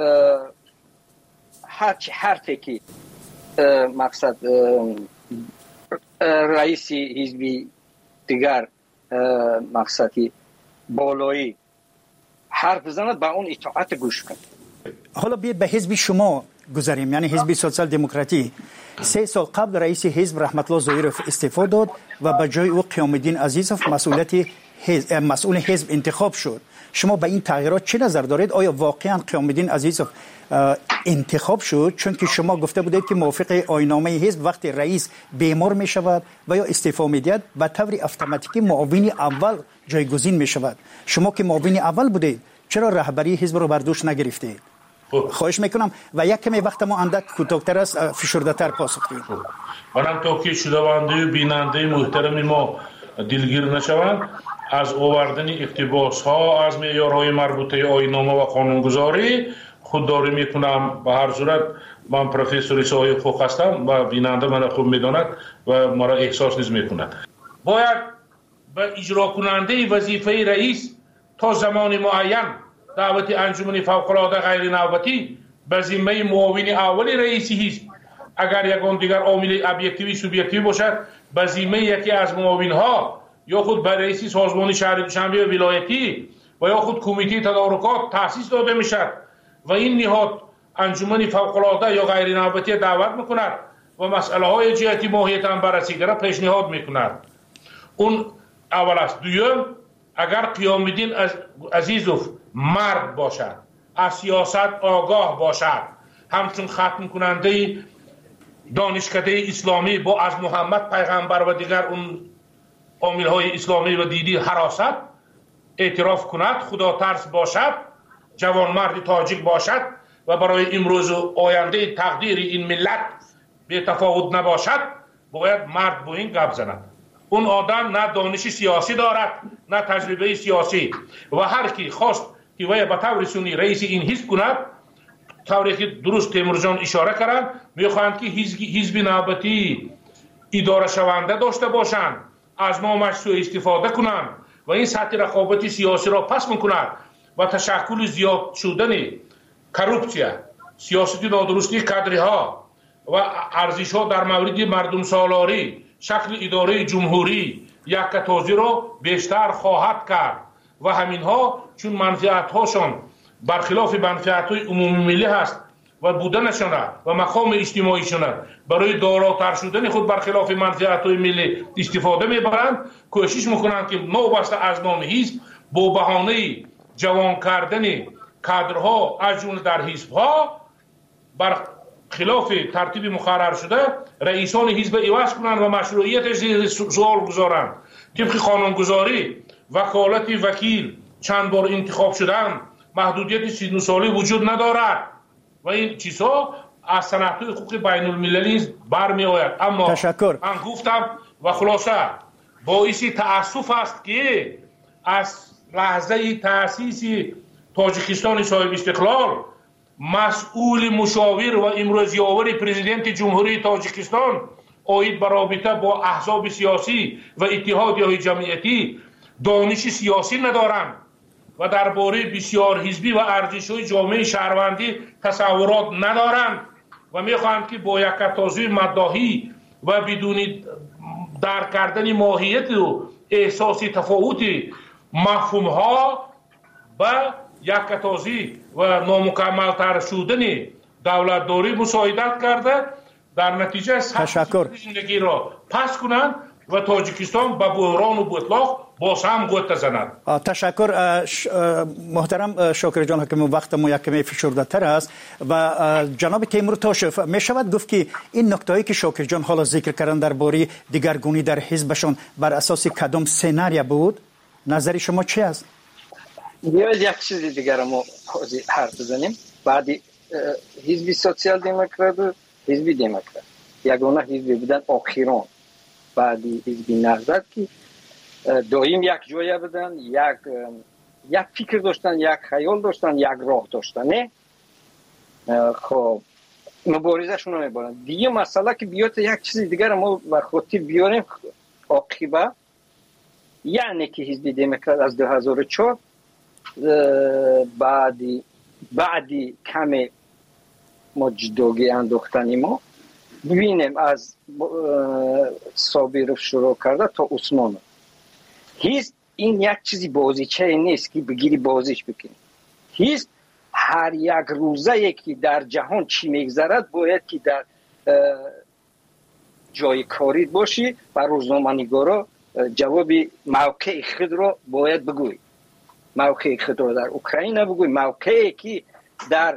هر چی حرفی که مقصد رئیس حزب دیگر مقصدی بالایی حرف بزند با اون اطاعت گوش کن. حالا بیاید به حزب شما گذاریم، یعنی حزب سوسیال دموکراتی. سه سال قبل رئیس حزب رحمت الله ظاهرов استعفا داد و به جای او قیام الدین عزیزov مسئولیت حزب مسئول حزب انتخاب شد. شما به این تغییرات چه نظر دارید؟ آیا واقعا قیام الدین عزیزov انتخاب شد چون که شما گفته بودید که موافق آیین‌نامه حزب وقتی رئیس بیمار می شود و یا استعفا میدهد به طور اتوماتیکی معاون اول جایگزین می شود؟ شما که معاون اول بودید چرا رهبری حزب رو بر دوش نگرفتید؟ خواهش میکنم و یک کمی وقت ما اندک کوتاه‌تر است، فشرده‌تر پاسخ بدید. منم توکی شنونده و بیننده محترم ما دلگیر نشوند از آوردن اقتباس ها از معیارهای مربوطه آیین‌نامه و قانونگذاری خودداری میکنم. به هر صورت من پروفسور سایه حقوق هستم و بیننده من خوب میداند و مرا احساس نیز میکند. باید به اجرا کننده وظیفه رئیس تا زمان معین دعوت انجمن فوق‌العاده غیر نوبتی به ذمه معاون اول رئیس حزب، اگر یگان دیگر عامل ابجکتیوی سوبژکتیوی باشد به ذمه یکی از معاونها یا خود به رئیس سازمان شهر دوشنبه ولایتی و یا خود کمیته تدارکات تأسیس داده میشد و این نهاد انجمن فوق‌العاده یا غیر نوبتی دعوت میکند و مسئله های جهتی ماهیت هم بررسی را پیشنهاد میکند. اون اول است. دوم، اگر قیام الدین عزیزوف مرد باشد، از سیاست آگاه باشد، همچون ختم کننده دانشکده اسلامی با از محمد پیغمبر و دیگر اون عامل های اسلامی و دینی حراست اعتراف کند، خدا ترس باشد، جوانمرد تاجیک باشد و برای امروز و آینده تقدیر این ملت به تفاوت نباشد، باید مرد با این گپ زند. اون آدم نه دانش سیاسی دارد نه تجربه سیاسی و هر کی خواست که وی به طور سنی رئیس این حزب کند، طوری که درست تیمور جان اشاره کردند، میخواهند که حزب نوبتی اداره شونده داشته باشند، از نامش سوء استفاده کنند و این سطح رقابت سیاسی را پس میکند و تشکل زیاد شدن کروپسیا، سیاست نادرستی کادرها و ارزش ها در مورد مردم سالاری، شکل اداره جمهوری یک کتازی را بیشتر خواهد کرد و همین ها چون منفعت هاشون برخلاف منفعت های عمومی ملی هست و بودنشان و مقام اجتماعیشان برای داراتر شدن خود برخلاف منفعت های ملی استفاده میبرند، کوشش میکنند که نوبسته از نام حزب با بهانه جوان کردن کادرها از جمله در حزب ها بر خلاف ترتیب مقرر شده رئیسان حزب عوض کنند و مشروعیتش سوال گذارند. طبق قانونگذاری وکالت وکیل چند بار انتخاب شدن، محدودیت سی ساله وجود ندارد و این چیزها از صنعت حقوق بین المللی برمی آید. اما تشکر. من گفتم و خلاصه باعث تأسف است که از لحظه تأسیس تاجیکستان صاحب استقلال مسئول مشاور و امروزیاور پرزیدنت جمهوری تاجیکستان آید به رابطه با احزاب سیاسی و اتحادیه‌های جمعیتی دانش سیاسی ندارند و درباره بسیار حزبی و ارزش‌های جامعه شهروندی تصورات ندارند و می‌خواهند که با یک کتازی مداحی و بدون درک کردن ماهیت و احساس تفاوت مفهوم‌ها و یک کتازی و نامکمل‌تر شدن دولتداری مساعدت کرده در نتیجه تشکر زندگی را پس کنند و تاجیکستان به بحران و اطلاق باز هم گوت زند. تشکر محترم شاکر جان حکیم، وقت ما یک کمی فشرده تر است و جناب تیمور تاشف می شود گفت که این نکتهایی که شاکر جان حالا ذکر کردن درباره دیگرگونی در حزبشون بر اساس کدام سناریو بود؟ نظر شما چی است؟ بیاید یک چیز دیگر ما حرف بزنیم. بعدی حزب سوسیال دموکرات و حزب دموکرات یگانه حزب بودن آخران، بعدی حزب نهضت که دائم یک جایه بدن، یک یک فکر داشتن، یک خیال داشتن، یک راه داشتن. نه خب مبارزه شون میبرن. دیگه مسئله که بیاد یک چیز دیگر ما به خاطر بیاریم عاقبه، یعنی که حزب دموکرات از دو هزار و چهار بعدی بعدی کمی ما جداگی انداختنی ما ببینیم از صابر شروع کرده تا عثمان. هیچ این یک چیزی بازیچه نیست که بگیری بازیش بکنی. هیچ هر یک روزه یکی در جهان چی میگذرد باید که در جای کاری باشی و روزنامه‌نگارا جواب موقع خود را باید بگوی. موقع خود را در اوکراین بگوی، موقعی که در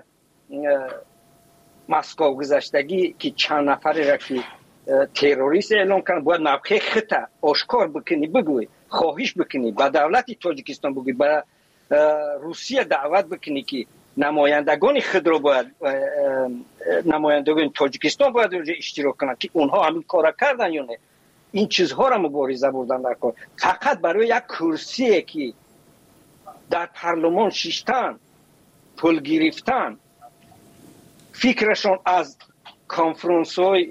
مسکو گذشتگی که چند نفری را که تروریست اعلام کردن باید موقع خود آشکار بکنی، بگوی، خواهش بکنی، به دولت تاجیکستان بگوی، به روسیه دعوت بکنی که نمایندگان خود را باید نمایندگان تاجیکستان باید اشتراک کنند که اونها همین کار کردن یا نه. این چیزها را مبارزه بردن در کار. فقط برای یک کرسی که در پارلمان شیشتن پول گرفتن، فکرشون از کنفرانس های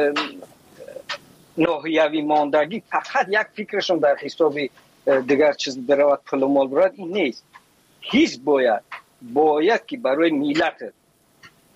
ناحیوی ماندگی فقط یک فکرشون در حساب دیگر چیز برود پول و مال برود، این نیست. هیچ باید باید که برای ملت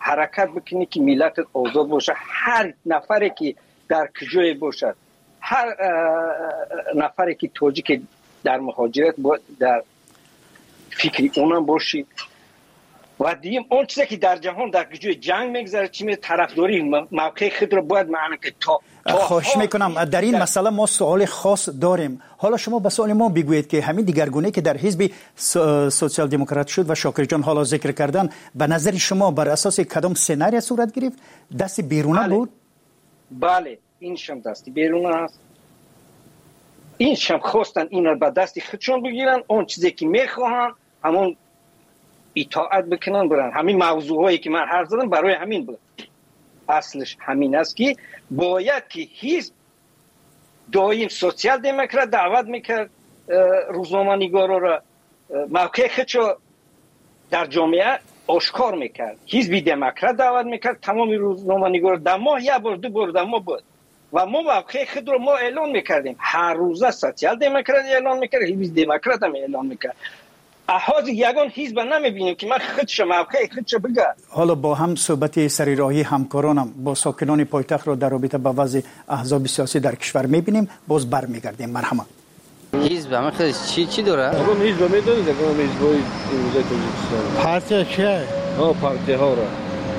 حرکت بکنی که ملت آزاد باشه. هر نفری که در کجای باشد، هر نفری که تاجیک در مهاجرت باید در فکری اونم باشی. و دیم اون چیزی که در جهان در کجای جنگ میگذره چی می طرفداری موقع خود رو باید معنی که تا خواهش میکنم در این مسئله ما سوال خاص داریم. حالا شما به سوال ما بگویید که همین دیگرگونه که در حزب سوسیال دموکرات شد و شاکر جان حالا ذکر کردن، به نظر شما بر اساس کدام سناریو صورت گرفت؟ دست بیرونه بله. بود؟ بله این شم دستی بیرونه است. این شم خواستن این رو به دستی خودشون بگیرن، اون چیزی که میخواهن همون اطاعت بکنن برن. همین موضوعایی که من حرف زدم برای همین بود. اصلش همین است که باید که حزب دایم سوسیال دموکرات دعوت میکرد روزنامه‌نگارا را موقع خودشو در جامعه آشکار میکرد. حزب دموکرات دعوت میکرد تمام روزنامه‌نگارا در ماه یک بار دو بار در ماه بود و ما موقع خود رو ما اعلان میکردیم. هر روزه سوسیال دموکرات اعلان میکرد، حزب دموکرات هم اعلان میکرد. احاز یگان حزب نمیبینیم که من خودش موقع خودش بگه. حالا با هم صحبت سری راهی همکارانم با ساکنان پایتخت رو در رابطه با وضع احزاب سیاسی در کشور میبینیم. باز برمیگردیم. مرحبا. حزب همه خیلی چی چی داره؟ آقا حزب میدونید که ما حزبای امروزه تاجیکستان پارتی چیه؟ ها پارتی ها را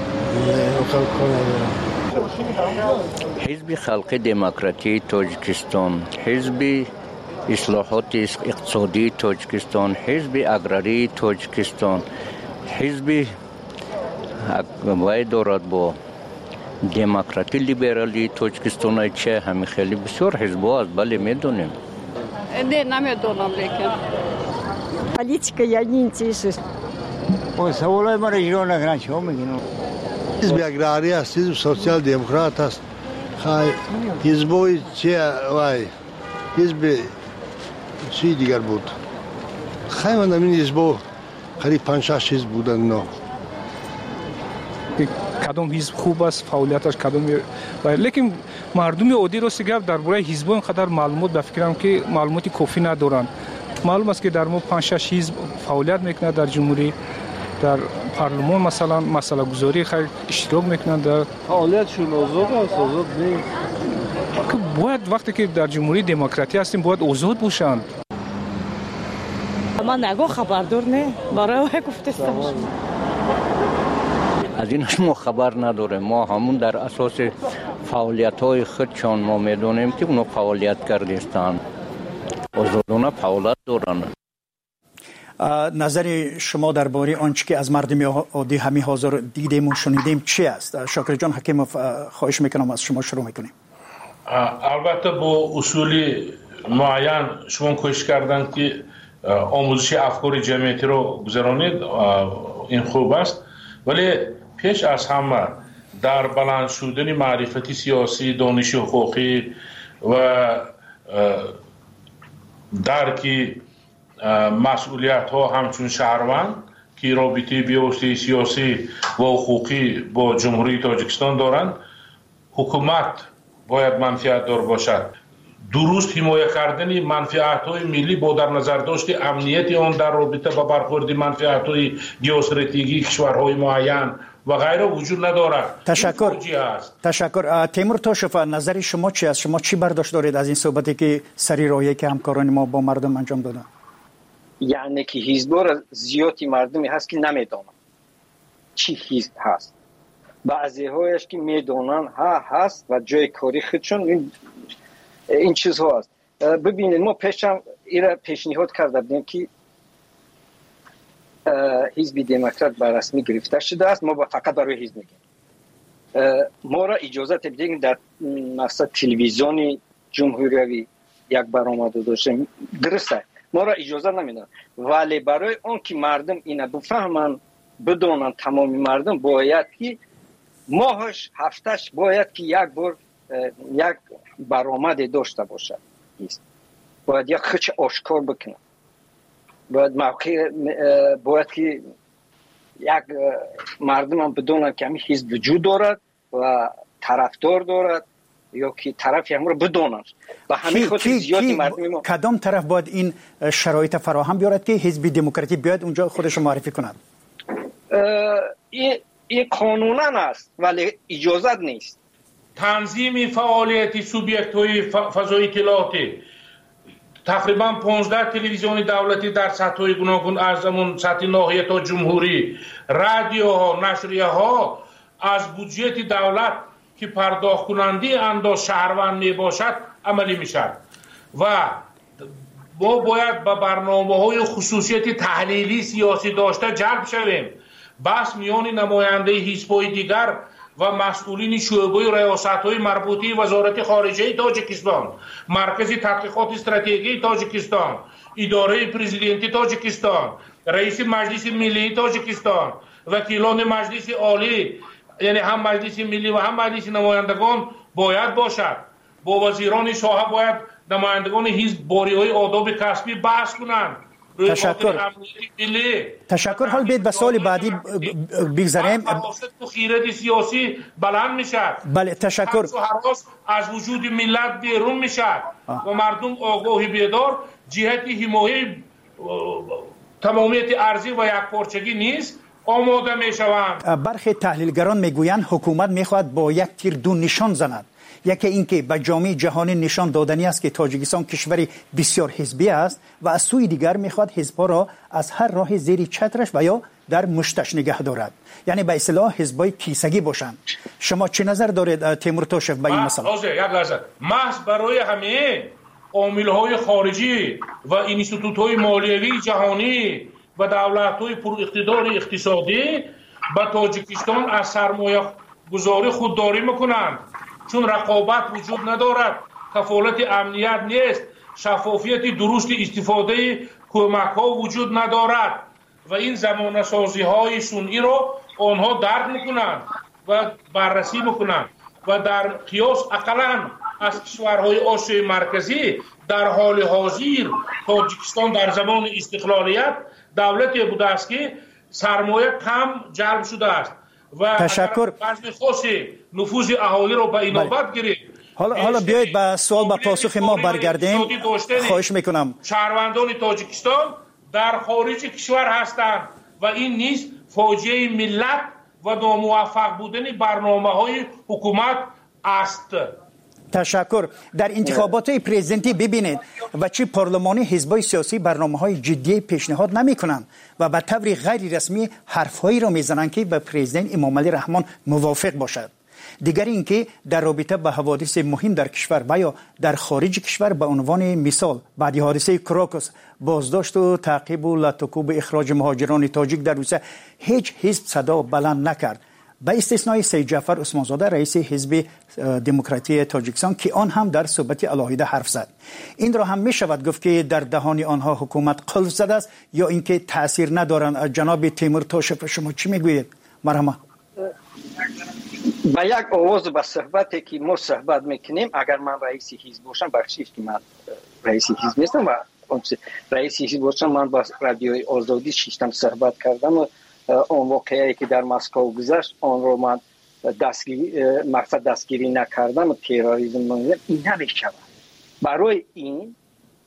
حزب خلق دموکراتی تاجیکستان، حزب اصلاحات اقتصادی تاجیکستان، حزب اگراری تاجیکستان، حزب وای دارد با دموکراتی لیبرالی تاجیکستان. چه همین خیلی بسیار حزب‌ها است. بله میدونیم. نه نمیدونم لیکن политика я не интересуюсь. ой سوالای ما را اجرا نکنن چه میگین؟ حزب اگراری است، حزب سوسیال دموکرات است. خای حزبای چه وای حزب چی دیگر بود؟ خیلی من این حزب قریب پنج شش حزب بودن. نه کدام حزب خوب است، فعالیتش کدام، لیکن مردم عادی رو سیگر درباره حزب اینقدر معلومات به فکرم که معلوماتی کافی ندارن. معلوم است که در ما پنج شش حزب فعالیت میکنه در جمهوری، در پارلمان مثلا مسئله گذاری خیلی اشتراک میکنن در فعالیتشون. آزاد است، آزاد نیست. باید وقتی که در جمهوری دموکراتی هستیم باید آزاد باشند. من نگو خبردار نه برای گفتستم از اینش ما خبر نداریم. ما همون در اساس فعالیت های خودشان ما میدونیم که اونا فعالیت کردستان، آزادانه فعالیت دارن. نظر شما درباره آنچه که از مردم عادی همین حاضر دیدیم و شنیدیم چی است؟ شاکر جان حکیموف خواهش میکنم از شما شروع میکنیم. البته با اصولی معین شما کوشش کردن که آموزش افکار جمعیتی رو گذرانید، این خوب است، ولی پیش از همه در بلند شدن معرفتی سیاسی، دانش حقوقی و درک مسئولیت ها همچون شهروند که رابطه بیوسته سیاسی و حقوقی با جمهوری تاجیکستان دارند، حکومت باید منفعت دار باشد. درست حمایت کردن منفعت های ملی با در نظر داشت امنیت آن در رابطه با برخورد منفعت های جیوستراتژیکی کشورهای معین و غیره وجود ندارد. تشکر. تشکر. تیمور توشف، نظر شما چی است؟ شما چی برداشت دارید از این صحبتی که سری راهی که همکاران ما با مردم انجام دادن؟ یعنی که حزب را زیادی مردمی هست که نمیدونن چی حزب هست، بعضی هایش که میدونن ها هست و جای کاری خودشون این این چیزها هست. ببینید ما پیشم ایره پیشنهاد کردیم که حزب دموکرات به رسمی گرفته شده است. ما فقط برای حزب میگیم. ما را اجازه بدین در مثلا تلویزیون جمهوری یک برآمده داشتیم، درسته ما را اجازه نمیدن، ولی برای اون که مردم اینا بفهمن بدونن، تمام مردم باید که ماهش هفتش باید که یک بار یک برآمده داشته باشد، باید یک خچ آشکار بکنن، باید موقع باید که یک مردم هم بدونن که همین حزب وجود دارد و طرفدار دارد یا که طرفی هم رو بدونن. و همین خود زیادی مردم ما کدام طرف باید این شرایط فراهم بیارد که حزب دموکراتی بیاد اونجا خودش معرفی کند؟ این این قانونا است ولی اجازت نیست. تنظیم فعالیت سوبیکت های فضای اطلاعاتی تقریبا پانزده تلویزیون دولتی در سطح های گوناگون از همون سطح ناحیه تا جمهوری، رادیوها، نشریه ها از بودجه دولت که پرداخت کننده انداز شهروند می باشد عملی می شد و ما باید به برنامه های خصوصیت تحلیلی سیاسی داشته جلب شویم. بس میان نماینده حزب‌های دیگر و مسئولین شعبه ریاست‌های مربوطه وزارت خارجه تاجیکستان، مرکز تحقیقات استراتژی تاجیکستان، اداره پرزیدنتی تاجیکستان، رئیس مجلس ملی تاجیکستان، وکیلان مجلس عالی، یعنی هم مجلس ملی و هم مجلس نمایندگان باید باشد. با وزیران ساحه باید نمایندگان حزب باری‌های آداب کسبی بحث کنند. تشکر. تشکر. حال بیت به سال بعدی بگذاریم. تو خیرات سیاسی بلند میشد. بله تشکر. از وجود ملت بیرون میشد و مردم آگاه بیدار جهت حمایت تمامیت ارضی و یکپارچگی نیست آماده میشوند. برخی تحلیلگران میگویند حکومت میخواهد با یک تیر دو نشان زند. یکی اینکه به جامعه جهانی نشان دادنی است که تاجیکستان کشوری بسیار حزبی است و از سوی دیگر میخواد حزب‌ها را از هر راه زیر چترش و یا در مشتش نگه دارد، یعنی به اصطلاح حزب‌های کیسگی باشند. شما چه نظر دارید تیمور توشف به این مسئله؟ یک لحظه محض برای همه عامل‌های خارجی و اینستیتوت‌های مالیوی جهانی و دولت‌های پر اقتدار اقتصادی به تاجیکستان از سرمایه گذاری خودداری میکنند، چون رقابت وجود ندارد، کفالت امنیت نیست، شفافیت درست استفاده کمک ها وجود ندارد و این زمانه سازی های سنئی را آنها درک میکنند و بررسی میکنند و در قیاس اقلا از کشورهای آسیای مرکزی در حال حاضر تاجیکستان در زمان استقلالیت دولتی بوده است که سرمایه کم جلب شده است و تشکر. بعضی خاصی نفوذ اهالی رو به اینابت گرفت. حالا حالا بیایید به سوال با پاسخ ما برگردیم. خواهش میکنم. شهروندان تاجیکستان در خارج کشور هستند و این نیست فاجعه ملت و ناموفق بودن برنامه‌های حکومت است. تشکر. در انتخابات پرزیدنتی ببینید و چی پارلمانی حزب‌های سیاسی برنامه‌های جدی پیشنهاد نمی‌کنند و به طور غیر رسمی حرف‌هایی را می‌زنند که به پرزیدنت امام علی رحمان موافق باشد. دیگر اینکه در رابطه با حوادث مهم در کشور و یا در خارج کشور به عنوان مثال بعد حادثه کراکوس، بازداشت و تعقیب و لاتوکوب اخراج مهاجران تاجیک در روسیه هیچ حزب صدا بلند نکرد، به استثنای سید جعفر عثمانزاده رئیس حزب دموکراتی تاجیکستان که آن هم در صحبت علاهیده حرف زد. این را هم می شود گفت که در دهان آنها حکومت قلف زده است یا اینکه تاثیر ندارند. جناب تیمور توشف شما چی میگویید؟ مرحبا. با یک آواز به صحبتی که ما صحبت میکنیم، اگر من رئیس حزب باشم، بخشید که من رئیس حزب نیستم و رئیس حزب باشم، من با رادیوی آزادی شیشتم صحبت کردم و اون واقعی که در مسکو گذشت آن رو من دستگیری مقصد دستگیری نکردم و تروریسم نمیدونم، این نمیشود. برای این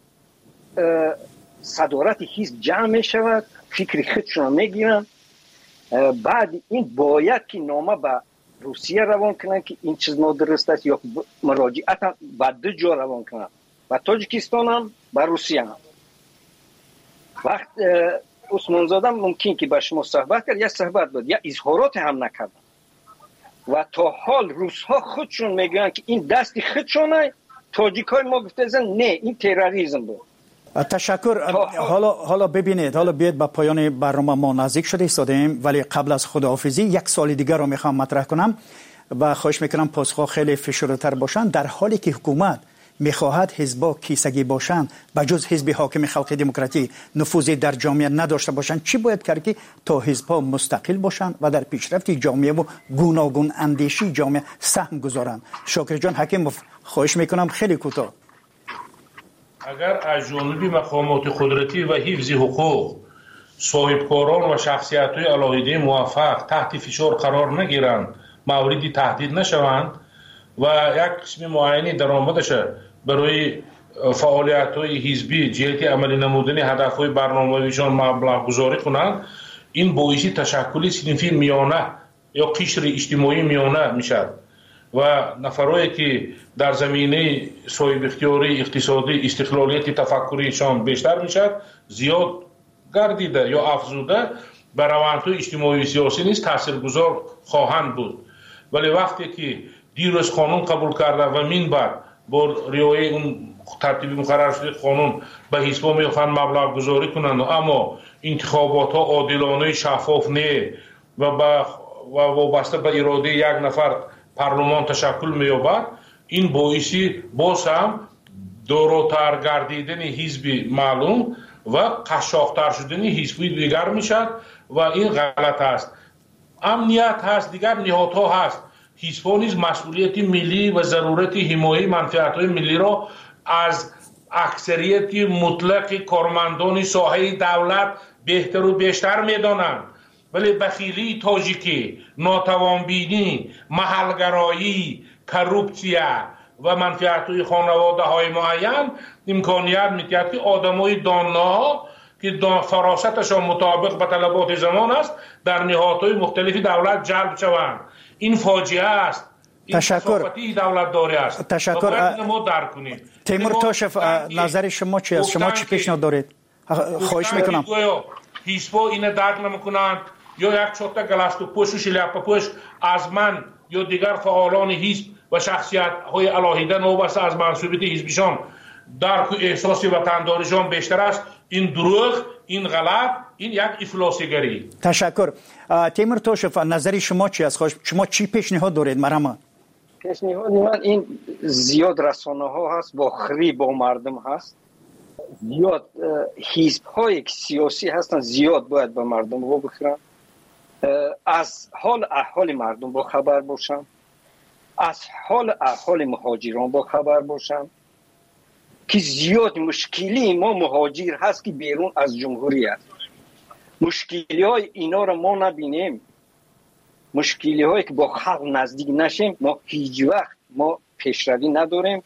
صدارت حزب جمع میشود، فکر خودشون میگیرن، بعد این باید که نامه به روسیه روان کنن که این چیز نادرست است یا مراجعت هم به دو جا روان کنن، و تاجیکستان هم به روسیه هم. وقت عثمانزاده ممکن که با شما صحبت کرد، یا صحبت بود یا اظهارات هم نکردن و تا حال روس ها خودشون میگن که این دست خودشونه، تاجیک های ما گفته زن نه این تروریسم بود. تشکر. حالا حالا ببینید، حالا بیاید به پایان برنامه ما نزدیک شده ایستادیم، ولی قبل از خداحافظی یک سوال دیگر رو میخوام مطرح کنم و خواهش میکنم پاسخ خیلی فشرده‌تر باشن. در حالی که حکومت میخواهد حزب‌ها کیسگی باشند و جز حزب حاکم خلق دموکراتی نفوذی در جامعه نداشته باشند، چی باید کرد که تا حزب‌ها مستقل باشند و در پیشرفت جامعه و گوناگون اندیشی جامعه سهم گذارند؟ شاکر جان حکیم، خواهش میکنم خیلی کوتاه. اگر از جانب مقامات قدرتی و حفظ حقوق صاحبکاران و شخصیت‌های علاهیده موفق تحت فشار قرار نگیرند، موردی تهدید نشوند و یک قسم معینی درآمدش برای فعالیت‌های حزبی جهت عملی نمودن هدف‌های برنامه‌ایشان مبلغ گذاری کنند، این باعث تشکل صنفی میانه یا قشر اجتماعی میانه میشد و نفرایی که در زمینه صاحب اختیاری اقتصادی استقلالیت تفکریشان بیشتر میشد زیاد گردیده یا افزوده بر روندهای اجتماعی و سیاسی نیز تاثیرگذار خواهند بود. ولی وقتی که دیروز قانون قبول کرده و من بعد با رعایت اون ترتیبی مقرر شده قانون به حزب‌ها میخوان مبلغ گذاری کنند اما انتخابات ها عادلانه شفاف نه و با و وابسته به اراده یک نفر پارلمان تشکل می‌یابد، این باعثی باز هم دوراتر گردیدن حزب معلوم و قشاق‌تر شدن حزب دیگر میشد و این غلط است. امنیت هست، دیگر نهادها هست. حزب‌ها نیز مسئولیت ملی و ضرورت حمایت منفعت‌های ملی را از اکثریت مطلق کارمندان ساحه دولت بهتر و بیشتر می‌دانند. ولی بخیلی تاجیکی، ناتوانبینی، محلگرایی، کروپسیا و منفعت‌های خانواده‌های معین امکانیت می‌دهد که آدم‌های دانا که فراستشان مطابق به طلبات زمان است در نهادهای مختلف دولت جلب شوند. این فاجعه است. این کثافتی دولت داری است. تشکر. ما درک کنیم. تیمور توشف نظر شما چی است؟ شما چی پیشنهاد دارید؟ خواهش میکنم. حزب‌ها این درک نمی‌کنند یا یک چوتا گلاست و پوش و شلیاپا پوش از من یا دیگر فعالان حزب و شخصیت‌های علاهیده نوبسته از منصوبیت حزبشان درک و احساس وطنداریشان بیشتر است. این دروغ، این غلط، این یک افلاسیگری. تشکر. تیمور توشف نظر شما چی است؟ شما چی پیشنهاد دارید مرحبا؟ پیشنهاد من این زیاد رسانه ها هست با خری با مردم هست. زیاد حزب های سیاسی هستن زیاد باید به مردم رو بخورن. از حال احوال مردم با خبر باشن، از حال احوال مهاجران با خبر باشن که زیاد مشکلی ما مهاجر هست که بیرون از جمهوری است. مشکلی های اینا رو ما نبینیم، مشکلی هایی که با خلق نزدیک نشیم ما هیچ وقت ما پیشروی نداریم.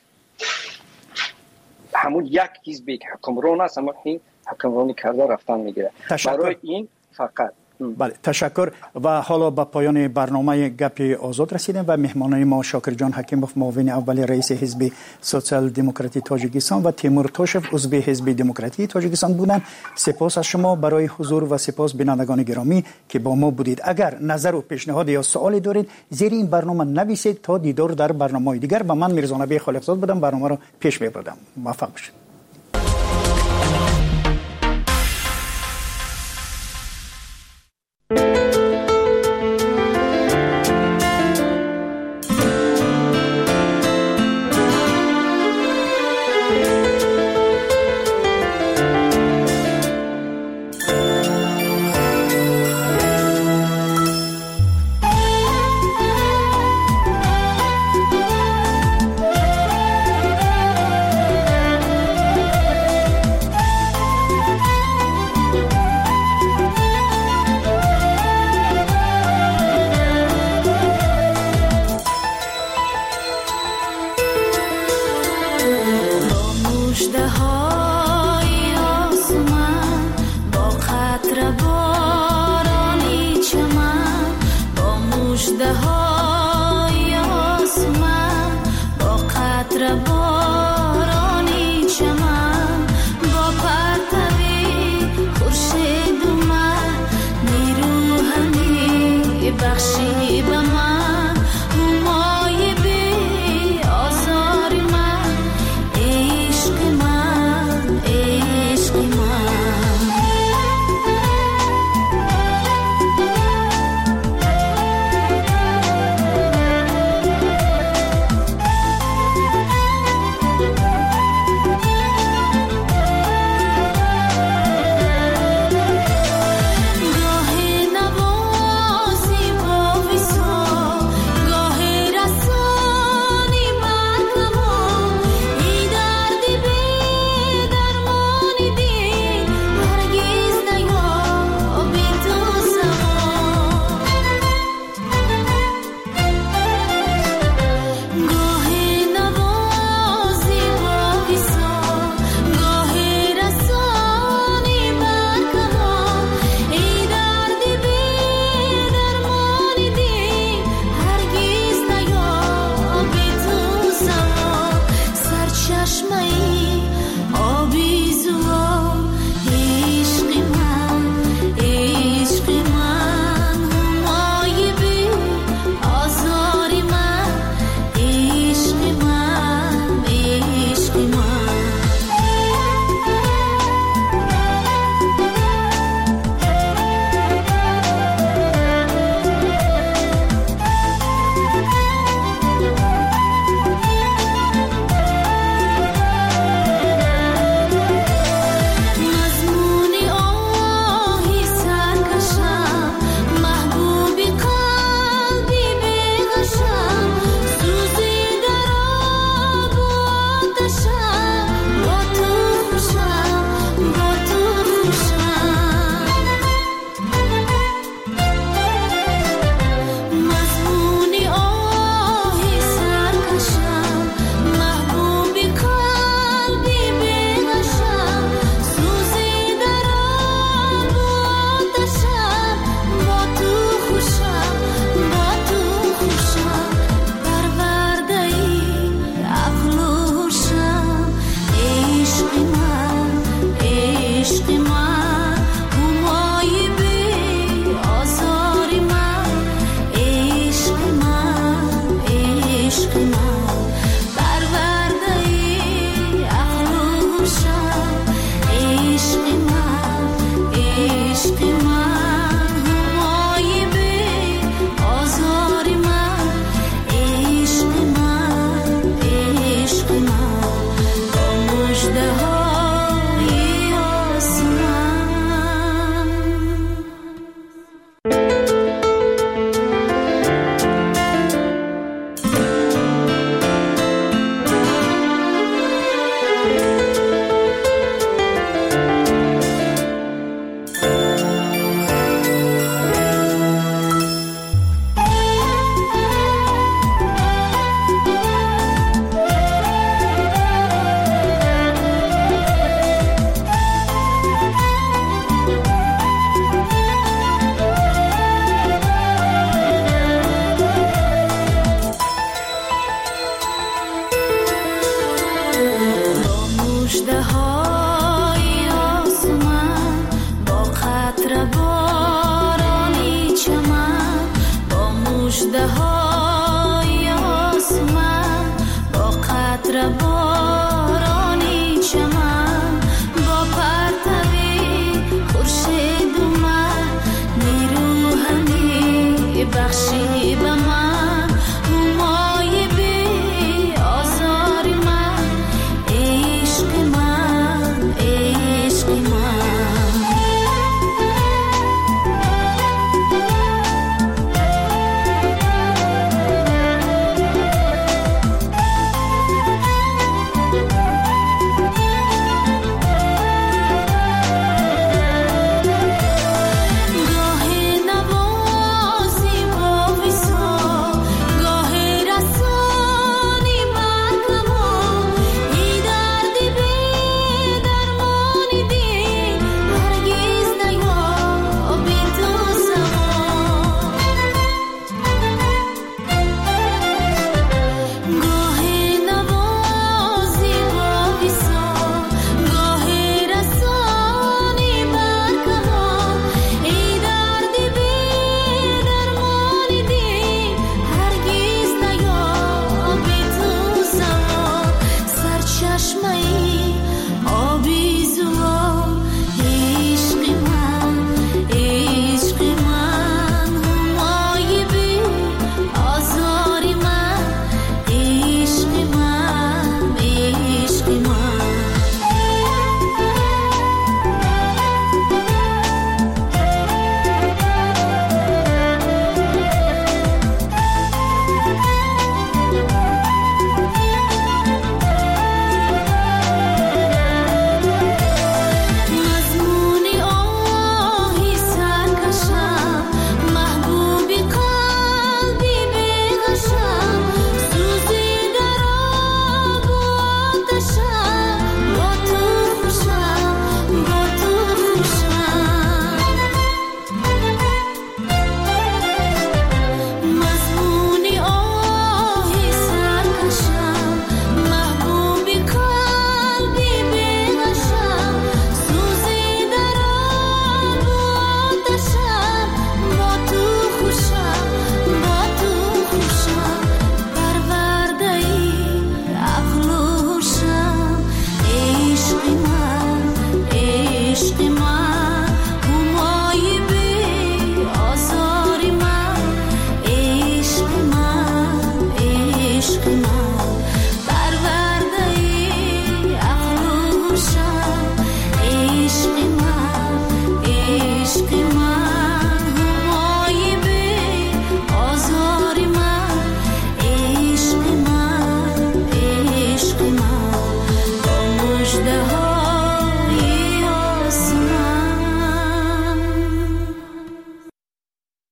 همون یک حزب حکمران است اما این حکمرانی کرده رفتن میگیره. برای این فقط بله تشکر. و حالا به پایان برنامه گپ آزاد رسیدیم و مهمانان ما شاکر جان حکیموف معاون اول رئیس حزب سوسیال دموکراتی تاجیکستان و تیمور توشف عضو حزب دموکراتی تاجیکستان بودند. سپاس از شما برای حضور و سپاس بینندگان گرامی که با ما بودید. اگر نظر و پیشنهاد یا سوالی دارید زیر این برنامه نویسید تا دیدار در برنامه‌های دیگر. و من میرزا نبی خالقزاد بودم، برنامه را پیش ببردم. موفق باشید.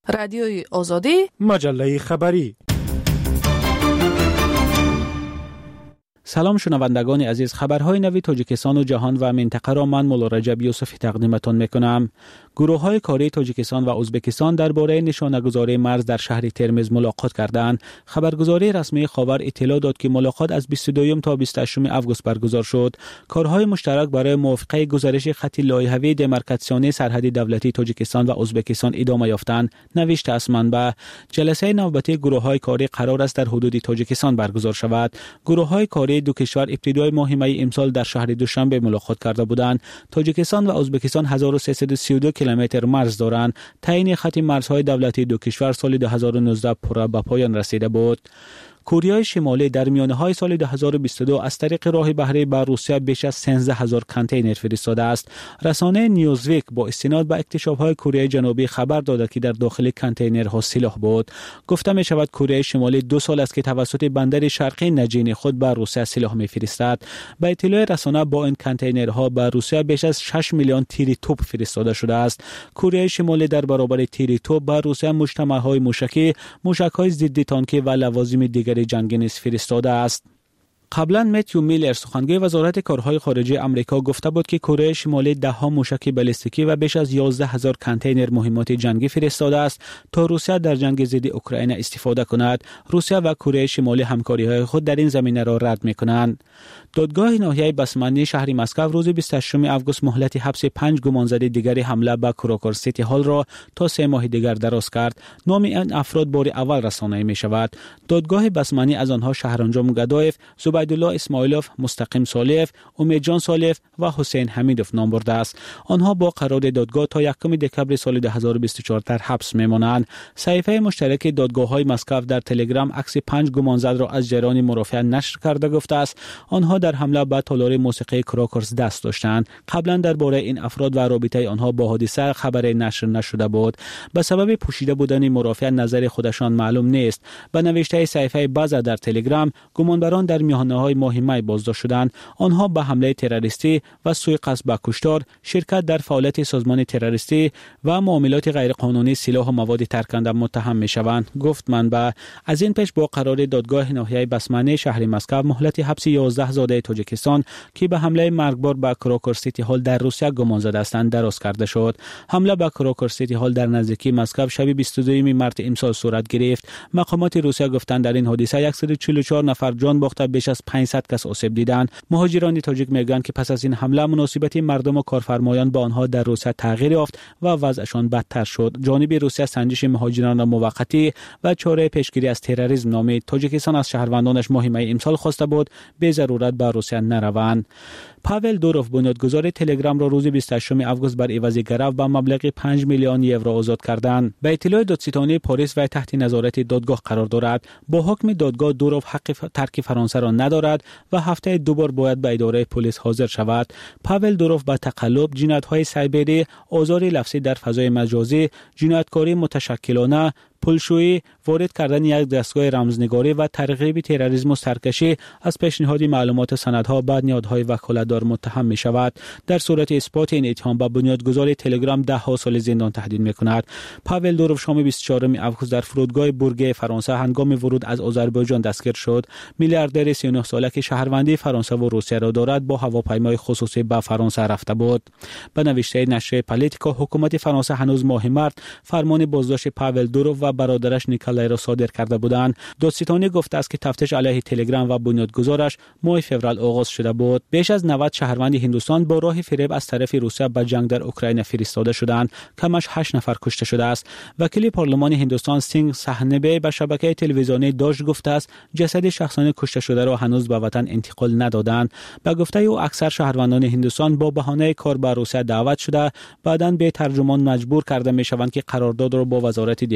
رادیوی آزادی، مجله خبری. سلام شنوندگان عزیز، خبرهای نوی تاجیکستان و جهان و منطقه را من مولا رجب یوسفی تقدیمتان میکنم. گروه های کاری تاجیکستان و ازبکستان درباره نشانه‌گذاری مرز در شهر ترمز ملاقات کردند. خبرگزاری رسمی خاور اطلاع داد که ملاقات از بیست و دو تا بیست و هشت آگوست برگزار شد. کارهای مشترک برای موافقه گزارش خط لایحه‌ای دمارکاسیون سرحدی دولتی تاجیکستان و ازبکستان ادامه یافتند. نوشته از منبع، جلسه نوبتی گروه های کاری قرار است در حدود تاجیکستان برگزار شود. گروه های کاری دو کشور ابتدای ماه می امسال در شهر دوشنبه ملاقات کرده بودند. تاجیکستان و ازبکستان هزار و سیصد و سی و دو کیلومتر مرز دارند. تعیین خط مرزهای دولتی دو کشور سال دو هزار و نوزده پورا به پایان رسیده بود. کره شمالی در میانه‌های سال دو هزار و بیست و دو از طریق راه بحری به روسیه بیش از سیزده هزار کانتینر فرستاده است. رسانه نیوزویک با استناد به اکتشاف‌های کره جنوبی خبر داده که در داخل کانتینرها سلاح بود. گفته می شود کره شمالی دو سال است که توسط بندر شرقی نجین خود به روسیه سلاح می‌فرستد. به اطلاع رسانه با این کانتینرها به روسیه بیش از شش میلیون تیر توپ فرستاده شده است. کره شمالی در برابر تیر توپ به روسیه مجتمع‌های موشکی، موشک‌های ضد تانکی و لوازم دیگر جنگی نیز فرستاده است. قبلا متیو میلر سخنگوی وزارت کارهای خارجه آمریکا گفته بود که کره شمالی ده ها موشک بالستیکی و بیش از یازده هزار کانتینر مهمات جنگی فرستاده است تا روسیه در جنگ ضد اوکراین استفاده کند. روسیه و کره شمالی همکاری‌های خود در این زمینه را رد می‌کنند. دادگاه ناحیه بسمانی شهر مسکو روز بیست و هشتم آگوست مهلت حبس پنج گمانزده دیگر حمله به کراکور سیتی هال را تا سه ماه دیگر دراز کرد. نام این افراد بار اول رسانه‌ای می‌شود. دادگاه بسمانی از آنها شهرانجام گدایف، عبدالله اسماعیلوف، مستقیم صالح، امیدجان صالح و حسین حمیدوف نام برده است. آنها با قرار دادگاه تا یکم دکمبر سال دو هزار و بیست و چهار در حبس میمانند. صحیفه مشترک دادگاه‌های مسکو در تلگرام عکس پنج گمانزد را از جریان مرافعه نشر کرده گفته است آنها در حمله به تالار موسیقی کراکورس دست داشتند. قبلا درباره این افراد و رابطه آنها با حادثه خبری نشر نشده بود. به سبب پوشیده بودن مرافعه نظر خودشان معلوم نیست. به نوشته صحیفه بازا در تلگرام، گمانبران در میانه‌های ماه می بازداشت شدند. آنها به حمله تروریستی و سوء قصد به کشتار، شرکت در فعالیت سازمان تروریستی و معاملات غیرقانونی سلاح و مواد ترکنده متهم می شوند. گفت منبع. از این پیش با قرار دادگاه ناحیه بسمانی شهر مسکو مهلت حبس یازده زاده تاجیکستان که به حمله مرگبار به کراکور سیتی هال در روسیه گمان زده هستند دراز کرده شد. حمله به کراکور سیتی هال در نزدیکی مسکو شب بیست و دو مارس امسال صورت گرفت. مقامات روسیه گفتند در این حادثه صد و چهل و چهار نفر جان باخته، بیش از پانصد کس آسیب دیدند. مهاجران تاجیک میگویند که پس از این حمله مناسبت مردم و کارفرمایان با آنها در روسیه تغییر یافت و وضعشان بدتر شد. جانب روسیه سنجش مهاجران موقتی و چاره پیشگیری از تروریسم نامید. تاجیکستان از شهروندانش ماه می امسال خواسته بود به ضرورت به روسیه نروند. پاول دوروف بنیادگذار تلگرام را روز بیست و هشتم آگوست بر عوض گرفت با مبلغ پنج میلیون یورو آزاد کردند. به اطلاع دادستانی پاریس و تحت نظارت دادگاه قرار دارد. با حکم دادگاه دوروف حق ترک فرانسه را ندارد و هفته دو بار باید به اداره پلیس حاضر شود. پاول دوروف با تقلب، جنایت‌های سایبری، آزار لفظی در فضای مجازی، جنایتکاری متشکلانه، پولشویی، وارد کردن یک دستگاه رمزنگاری و ترغیب تروریسم و سرکشی از پیشنهاد معلومات سندها به نهادهای وکالتدار متهم می شود. در صورت اثبات این اتهام به بنیادگذار تلگرام ده ها سال زندان تهدید می کند. پاول دوروف شام بیست و چهارم آگوست در فرودگاه بورگه فرانسه هنگام ورود از آذربایجان دستگیر شد. میلیاردر سی و نه ساله که شهروندی فرانسه و روسیه را دارد با هواپیمای خصوصی به فرانسه رفته بود. به نوشته نشر پالیتیکا، حکومت فرانسه هنوز ماه مارس فرمان بازداشت پاول دوروف و برادرش نیکولای را صادر کرده بودند. دادستانی گفته است که تفتیش علیه تلگرام و بنیادگذارش ماه فوریه آغاز شده بود. بیش از نود شهروند هندوستان با راه فریب از طرف روسیه به جنگ در اوکراین فرستاده شدند. کمش هشت نفر کشته شده است. وکیل پارلمان هندوستان سینگ سهنبه به شبکه تلویزیونی داش گفته است جسد شخصان کشته شده را هنوز به وطن انتقال ندادند. به گفته او اکثر شهروندان هندوستان با بهانه کار به روسیه دعوت شده بعداً به ترجمان مجبور کرده می شوند که قرارداد را با وزارت دفاع امضا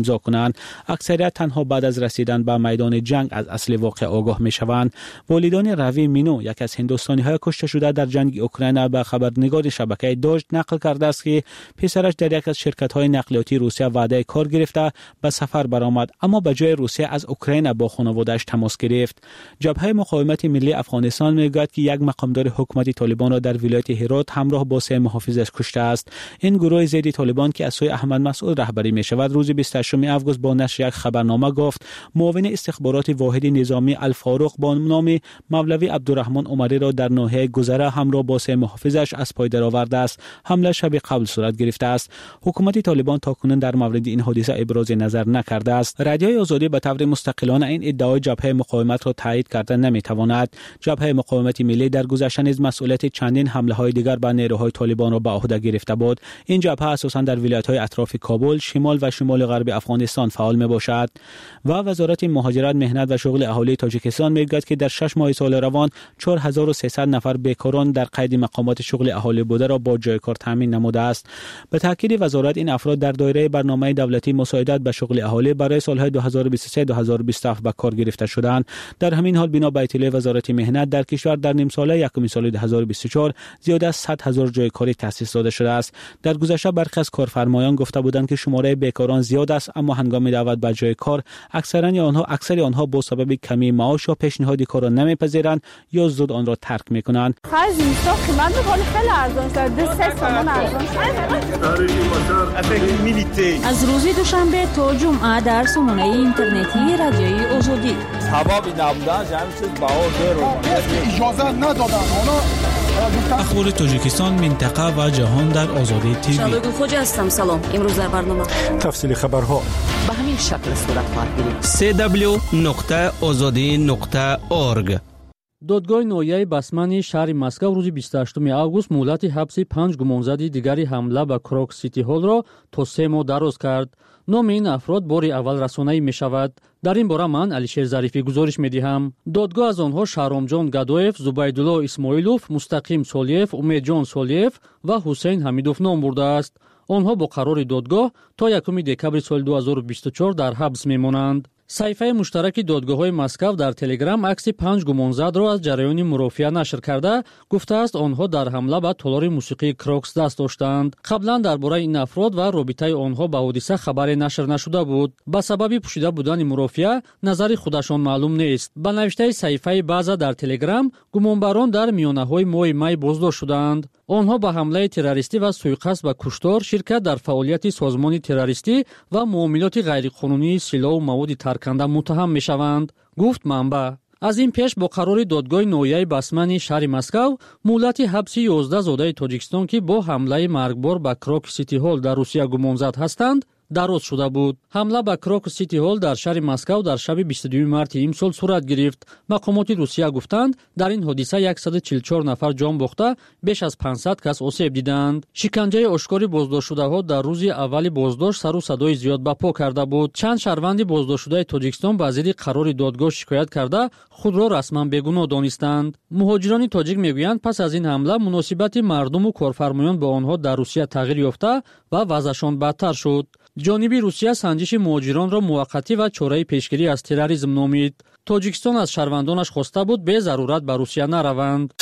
امضا کنند، اکثریت تنها بعد از رسیدن به میدان جنگ از اصل واقع آگاه میشوند. والدان روی مینو، یک از هندوستانی‌های کشته شده در جنگ اوکراین، به خبرنگار شبکه داژد نقل کرده است که پسرش در یک از شرکت‌های نقلیاتی روسیه وعده کار گرفته به سفر برآمد، اما به جای روسیه از اوکراین با خانواده‌اش تماس گرفت. جبهه مقاومت ملی افغانستان میگوید که یک مقامدار حکومت طالبان را در ولایت هرات همراه با سه محافظش کشته است. این گروه ضد طالبان که از سوی احمد مسعود رهبری می شود، روز بیست و هشتم آگوست با نشر یک خبرنامه گفت معاون استخبارات واحد نظامی الفاروق با نام مولوی عبدالرحمن عمری را در ناحیه گذره همراه با سه محافظش از پای درآورده است. حمله شب قبل صورت گرفته است. حکومت طالبان تاکنون در مورد این حادثه ابراز نظر نکرده است. رادیوی آزادی به طور مستقلانه این ادعای جبهه مقاومت را تایید کرده نمیتواند. جبهه مقاومت ملی در گذشته نیز مسئولیت چندین حمله های دیگر به نیروهای طالبان را به عهده گرفته بود. این جبهه اساساً در ولایت‌های اطراف کابل، شمال و شمال غرب افغانستان فعال میباشد. و وزارت مهاجرت، مهنت و شغل اهالی تاجیکستان میگوید که در شش ماه سال روان چهار هزار و سیصد نفر بیکاران در قید مقامات شغل اهالی بوده را با جای کار تامین نموده است. به تاکید وزارت، این افراد در دایره برنامه دولتی مساعدت به شغل اهالی برای سالهای دو هزار و بیست و سه تا دو هزار و بیست و هفت به کار گرفته شدند. در همین حال بنا به اطلاع وزارت مهنت، در کشور در نیم ساله یکم سال دو هزار و بیست و چهار زیاد از صد هزار جای کاری تأسیس داده شده است. در گذشته برخی از کارفرمایان گفته بودند که شماره بیکاران زیاد است، اما هنگام دعوت به جای کار اکثرا آنها اکثر آنها با سبب کمی معاش یا پیشنهاد کار را نمیپذیرند یا زود آن را ترک میکنند. خرج اینستا قیمت میکنه خیلی ارزان است. دو سه تومان ارزان است. از روز دوشنبه تا جمعه در سامانه اینترنتی رادیوی آزادی. سبب نبودن همین چیز باور رو اجازه ندادن. اخبار تاجیکستان، منطقه و جهان در آزادی تیوی. شادو خوج هستم. سلام. امروز در برنامه تفصیل خبرها به همین شکل صورت خواهد گرفت. سی دبلیو نقطه آزادی نقطه اورگ. دادگاه ناحیه بسمانی شهر مسکو روز بیست و هشتم آگوست مهلت حبس پنج گمانزدی دیگری حمله به کروک سیتی هال را تا سه ماه دراز کرد. نام این افراد باری اول رسانه‌ای می شود. در این باره من علیشیر ظریفی گزارش می دهم. دادگاه از آنها شهرامجان گدویف، زبیدالله اسماعیلوف، مستقیم سالیف، امیدجان سالیف و حسین حمیدوف نام برده است. آنها با قرار دادگاه تا یکم دکبر سال دو هزار و بیست و چهار در حبس می مانند. صحیفه مشترک دادگاه‌های مسکو در تلگرام عکس پنج گمانزد را از جریان مرافعه نشر کرده گفته است آنها در حمله به تالار موسیقی کروکس دست داشتند. قبلا درباره این افراد و رابطه آنها با حادثه خبری نشر نشده بود. به سبب پوشیده بودن مرافعه نظر خودشان معلوم نیست. با نوشته صحیفه بازا در تلگرام، گمانبران در میانه‌های ماه می بازداشت شدند. آنها با حمله تروریستی و سوءقصد و کشتار، شرکت در فعالیت سازمان تروریستی و معاملات غیرقانونی سلاح و مواد ترکنده متهم می‌شوند، گفت منبع. از این پیش با قرار دادگاه ناحیه بسمانی شهر مسکو مهلت حبس یازده زاده تاجیکستان که با حمله مرگبار به کروک سیتی هال در روسیه گمانزد هستند دراز شده بود. حمله به کروک سیتی هال در شهر مسکو در شب بیست و دو مارس امسال صورت گرفت. مقامات روسیه گفتند در این حادثه صد و چهل و چهار نفر جان باخته، بیش از پانصد کس آسیب دیدند. شکنجه آشکار بازداشت شده‌ها در روز اول بازداشت سر و صدای زیاد برپا کرده بود. چند شهروند بازداشت شده تاجیکستان با ضد قرار دادگاه شکایت کرده خود را رسما بیگناه دانستند. مهاجران تاجیک میگویند پس از این حمله مناسبت مردم و کارفرمایان با آنها در روسیه تغییر یافته و وضعشان بدتر شد. جانب روسیه سنجش مهاجران را موقتی و چاره پیشگیری از تروریسم نامید. تاجیکستان از شهروندانش خواسته بود به ضرورت به روسیه نروند.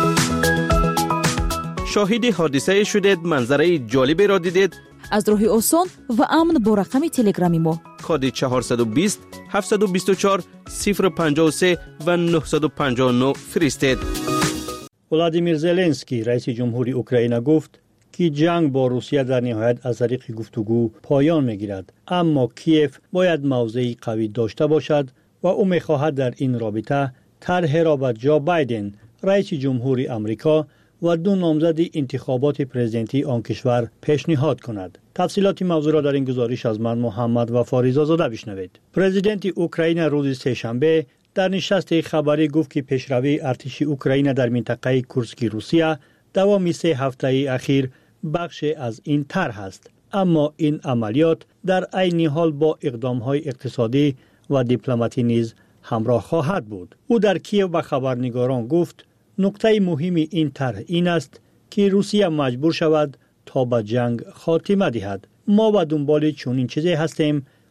شاهد حادثه شدید، منظره جالبی را دیدید؟ از راه آسان و امن با رقم تلگرامی ما کد چهارصد و بیست هفتصد و بیست و چهار صفر پنجاه و سه و نهصد و پنجاه و نه فرستید. ولادیمیر زلنسکی رئیس جمهوری اوکراین گفت که جنگ با روسیه در نهایت از طریق گفتگو پایان میگیرد، اما کیف باید موضعی قوی داشته باشد و او میخواهد در این رابطه طرح را به جو بایدن رئیس جمهوری آمریکا و دو نامزد انتخابات پرزیدنتی آن کشور پیشنهاد کند. تفصیلات موضوع را در این گزارش از من محمد و فاریزا زاده بشنوید. پرزیدنت اوکراین روز سه‌شنبه در نشست خبری گفت که پیشروی ارتش اوکراین در منطقه کورسک روسیه دوام سه هفته اخیر بخش از این طرح است، اما این عملیات در عین حال با اقدام‌های اقتصادی و دیپلماتی نیز همراه خواهد بود. او در کیف به خبرنگاران گفت نکته مهم این طرح این است که روسیه مجبور شود تا به جنگ خاتمه دهد. ما به دنبال چنین چیزی هستیم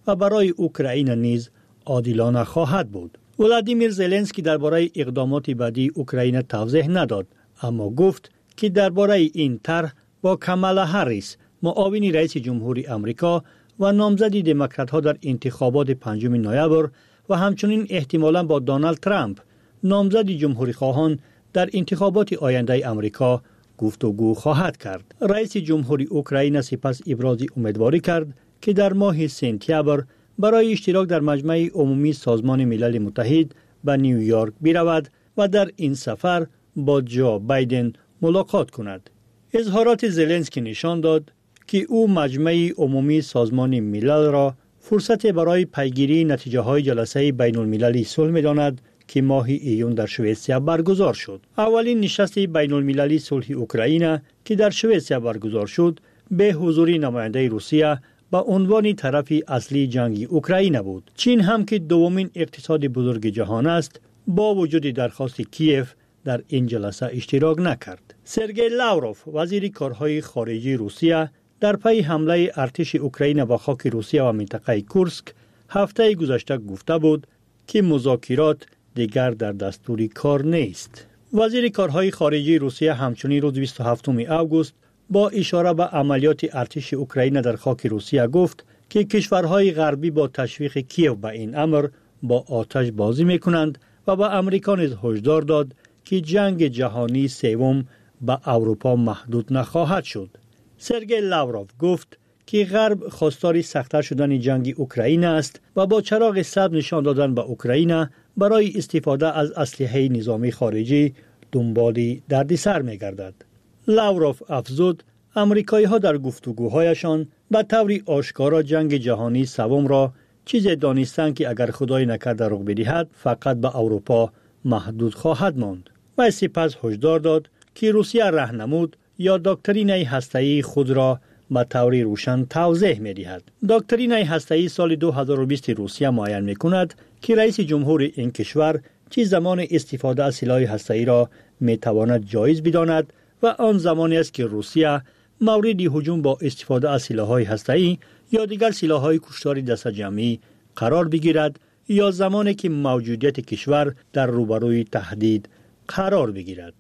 و برای اوکراین نیز عادلانه خواهد بود. ولادیمیر زلنسکی درباره اقدامات بعدی اوکراین توضیح نداد، اما گفت که درباره این طرح با کامالا هریس، معاون رئیس جمهوری آمریکا و نامزد دموکرات‌ها در انتخابات پنجم نوامبر و همچنین احتمالاً با دونالد ترامپ، نامزد جمهوری خواهان در انتخابات آینده آمریکا گفتگو خواهد کرد. رئیس جمهوری اوکراین سپس ابراز امیدواری کرد که در ماه سپتامبر برای اشتراک در مجمع عمومی سازمان ملل متحد به نیویورک برود و در این سفر با جو بایدن ملاقات کند. اظهارات زلنسکی نشان داد که او مجمع عمومی سازمان ملل را فرصت برای پیگیری نتیجه های جلسه بین المللی صلح می‌داند که ماه ایون در سوئیسریا برگزار شد. اولین نشست بین المللی صلح اوکراین که در سوئیسریا برگزار شد به حضور نماینده روسیه با عنوان طرف اصلی جنگ اوکراین بود. چین هم که دومین اقتصاد بزرگ جهان است، با وجود درخواست کیف در این جلسه اشتراک نکرد. سرگئی لاوروف، وزیر کارهای خارجه روسیه، در پی حمله ارتش اوکراین به خاک روسیه و منطقه کورسک هفته گذشته گفته بود که مذاکرات دیگر در دستور کار نیست. وزیر کارهای خارجه روسیه همچنین روز بیست و هفتم آگوست با اشاره به عملیات ارتش اوکراین در خاک روسیه گفت که کشورهای غربی با تشویق کیف به این امر با آتش بازی میکنند و به امریکا نیز هشدار داد که جنگ جهانی سوم به اروپا محدود نخواهد شد. سرگئی لاوروف گفت که غرب خواستار سخت‌تر شدن جنگ اوکراین است و با چراغ سبز نشان دادن به اوکراین برای استفاده از اسلحه نظامی خارجی دنبال دردسر می‌گردد. لاوروف افزود امریکایی‌ها در گفتگوهایشان به طور آشکارا جنگ جهانی سوم را چیزی دانستند که اگر خدای نکرده رخ بدهد فقط به اروپا محدود خواهد ماند. و سپس هشدار داد که روسیه راهنمود یا دکترین هسته‌ای خود را به طور روشن توضیح می‌دهد. دکترین هسته‌ای سال دو هزار و بیست روسیه معین می‌کند که رئیس جمهور این کشور چه زمان استفاده از سلاح هسته‌ای را می‌تواند جایز بداند و آن زمانی است که روسیه مورد هجوم با استفاده از سلاح‌های هسته‌ای یا دیگر سلاح‌های کشتار دست جمعی قرار بگیرد یا زمانی که موجودیت کشور در روبروی تهدید قرار بگیرد.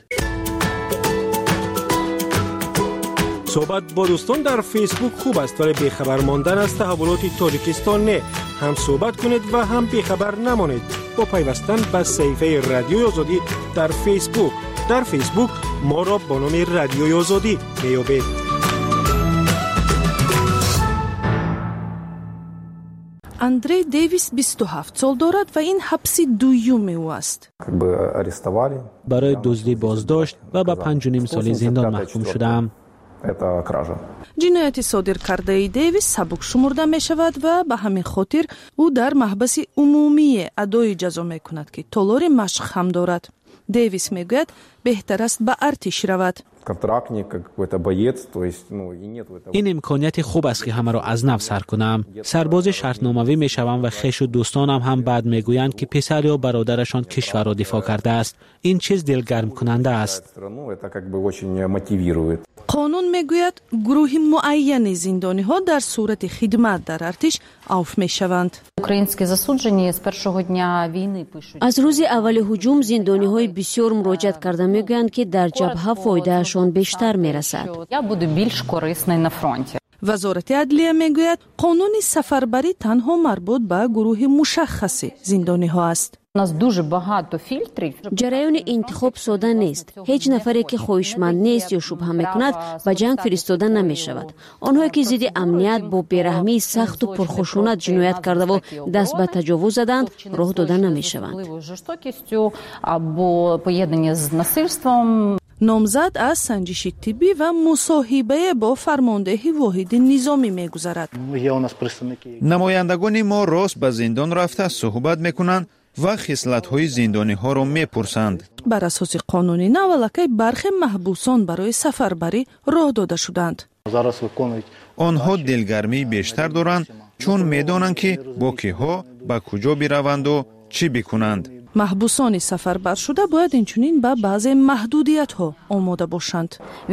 صحبت با دوستان در فیسبوک خوب است ولی بیخبر ماندن از تحولات تاجیکستان نه. هم صحبت کنید و هم بیخبر نمانید با پیوستن به صفحه رادیوی آزادی در فیسبوک. در فیسبوک ما را با نام رادیوی آزادی میابید. اندری دیویس بیست و هفت سال دارد و این حبس دوم او است. برای دزدی بازداشت و به پنج و نیم سال زندان محکوم شدم. جنایت صادر کرده ای دیویس سبک شمرده می شود و به همین خاطر او در محبس عمومی ادای جزا می کند که تالار مشق هم دارد. دیویس می گوید بهتر است به ارتش رود. این امکانیت خوب است که همه را از نو سر کنم. سرباز شرطنامه‌ای می شوم و خویش و دوستانم هم بعد می گویند که پسر یا برادرشان کشور را دفاع کرده است. این چیز دلگرم کننده است. قانون می گوید گروه معین زندانی ها در صورت خدمت در ارتش عفو می شوند. از روز اول هجوم زندانی های بسیار مراجعت کرده می گویند که در جبهه فایدهشان بیشتر می رسد. وزارت عدلیه می گوید قانون سفربری تنها مربوط به گروه مشخص زندانی ها است. جریان انتخاب ساده نیست. هیچ نفری که خواهشمند نیست یا شبهه میکند به جنگ فرستاده نمی شود. آنهایی که ضد امنیت با بیرحمی سخت و پرخشونت جنایت کرده و دست به تجاوز زدند راه داده نمی شوند. نامزد از سنجش طبی و مصاحبه با فرماندهی واحد نظامی می‌گذرد. نمایندگان ما راست به زندان رفته صحبت می‌کنند و خصلت‌های زندانی‌ها را می‌پرسند. بر اساس قانون نولکی برخی محبوسان برای سفربری راه داده شدند. آنها دلگرمی بیشتر دارند چون می‌دانند که با کیها به کجا بروند و چی بکنند. محبوسان سفربر شده باید اینچنین به بعض محدودیت ها آماده باشند.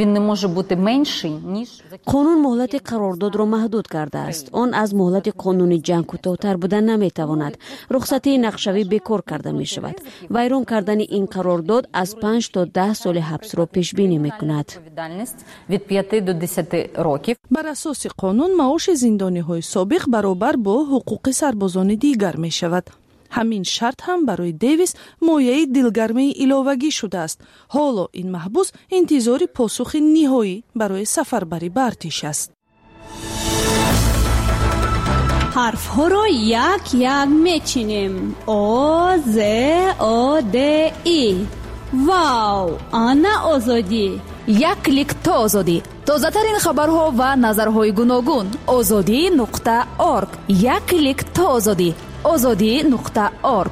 قانون مهلت قرارداد را محدود کرده است. آن از مهلت قانون جنگ کوتاه‌تر بودن نمیتواند. رخصتی نقشوی بیکار کرده می شود. ویران کردن این قرارداد از پنج تا ده سال حبس را پیش بینی می کند. بر اساس قانون معاش زندانی های سابق برابر با حقوق سربازان دیگر می شود. همین شرط هم برای دیویس مایه دلگرمی علاوگی شده است. حالا این محبوس انتظار پاسخ نهایی برای سفربری به ارتش است. حرف ها را یک یک میچینیم. او ز او د ای. واو، آنا آزادی. یک کلیک تا آزادی. تازه ترین خبرها و نظرهای گوناگون. آزادی نقطه ارگ. یک کلیک تا آزادی. آزادی نقطه ارگ.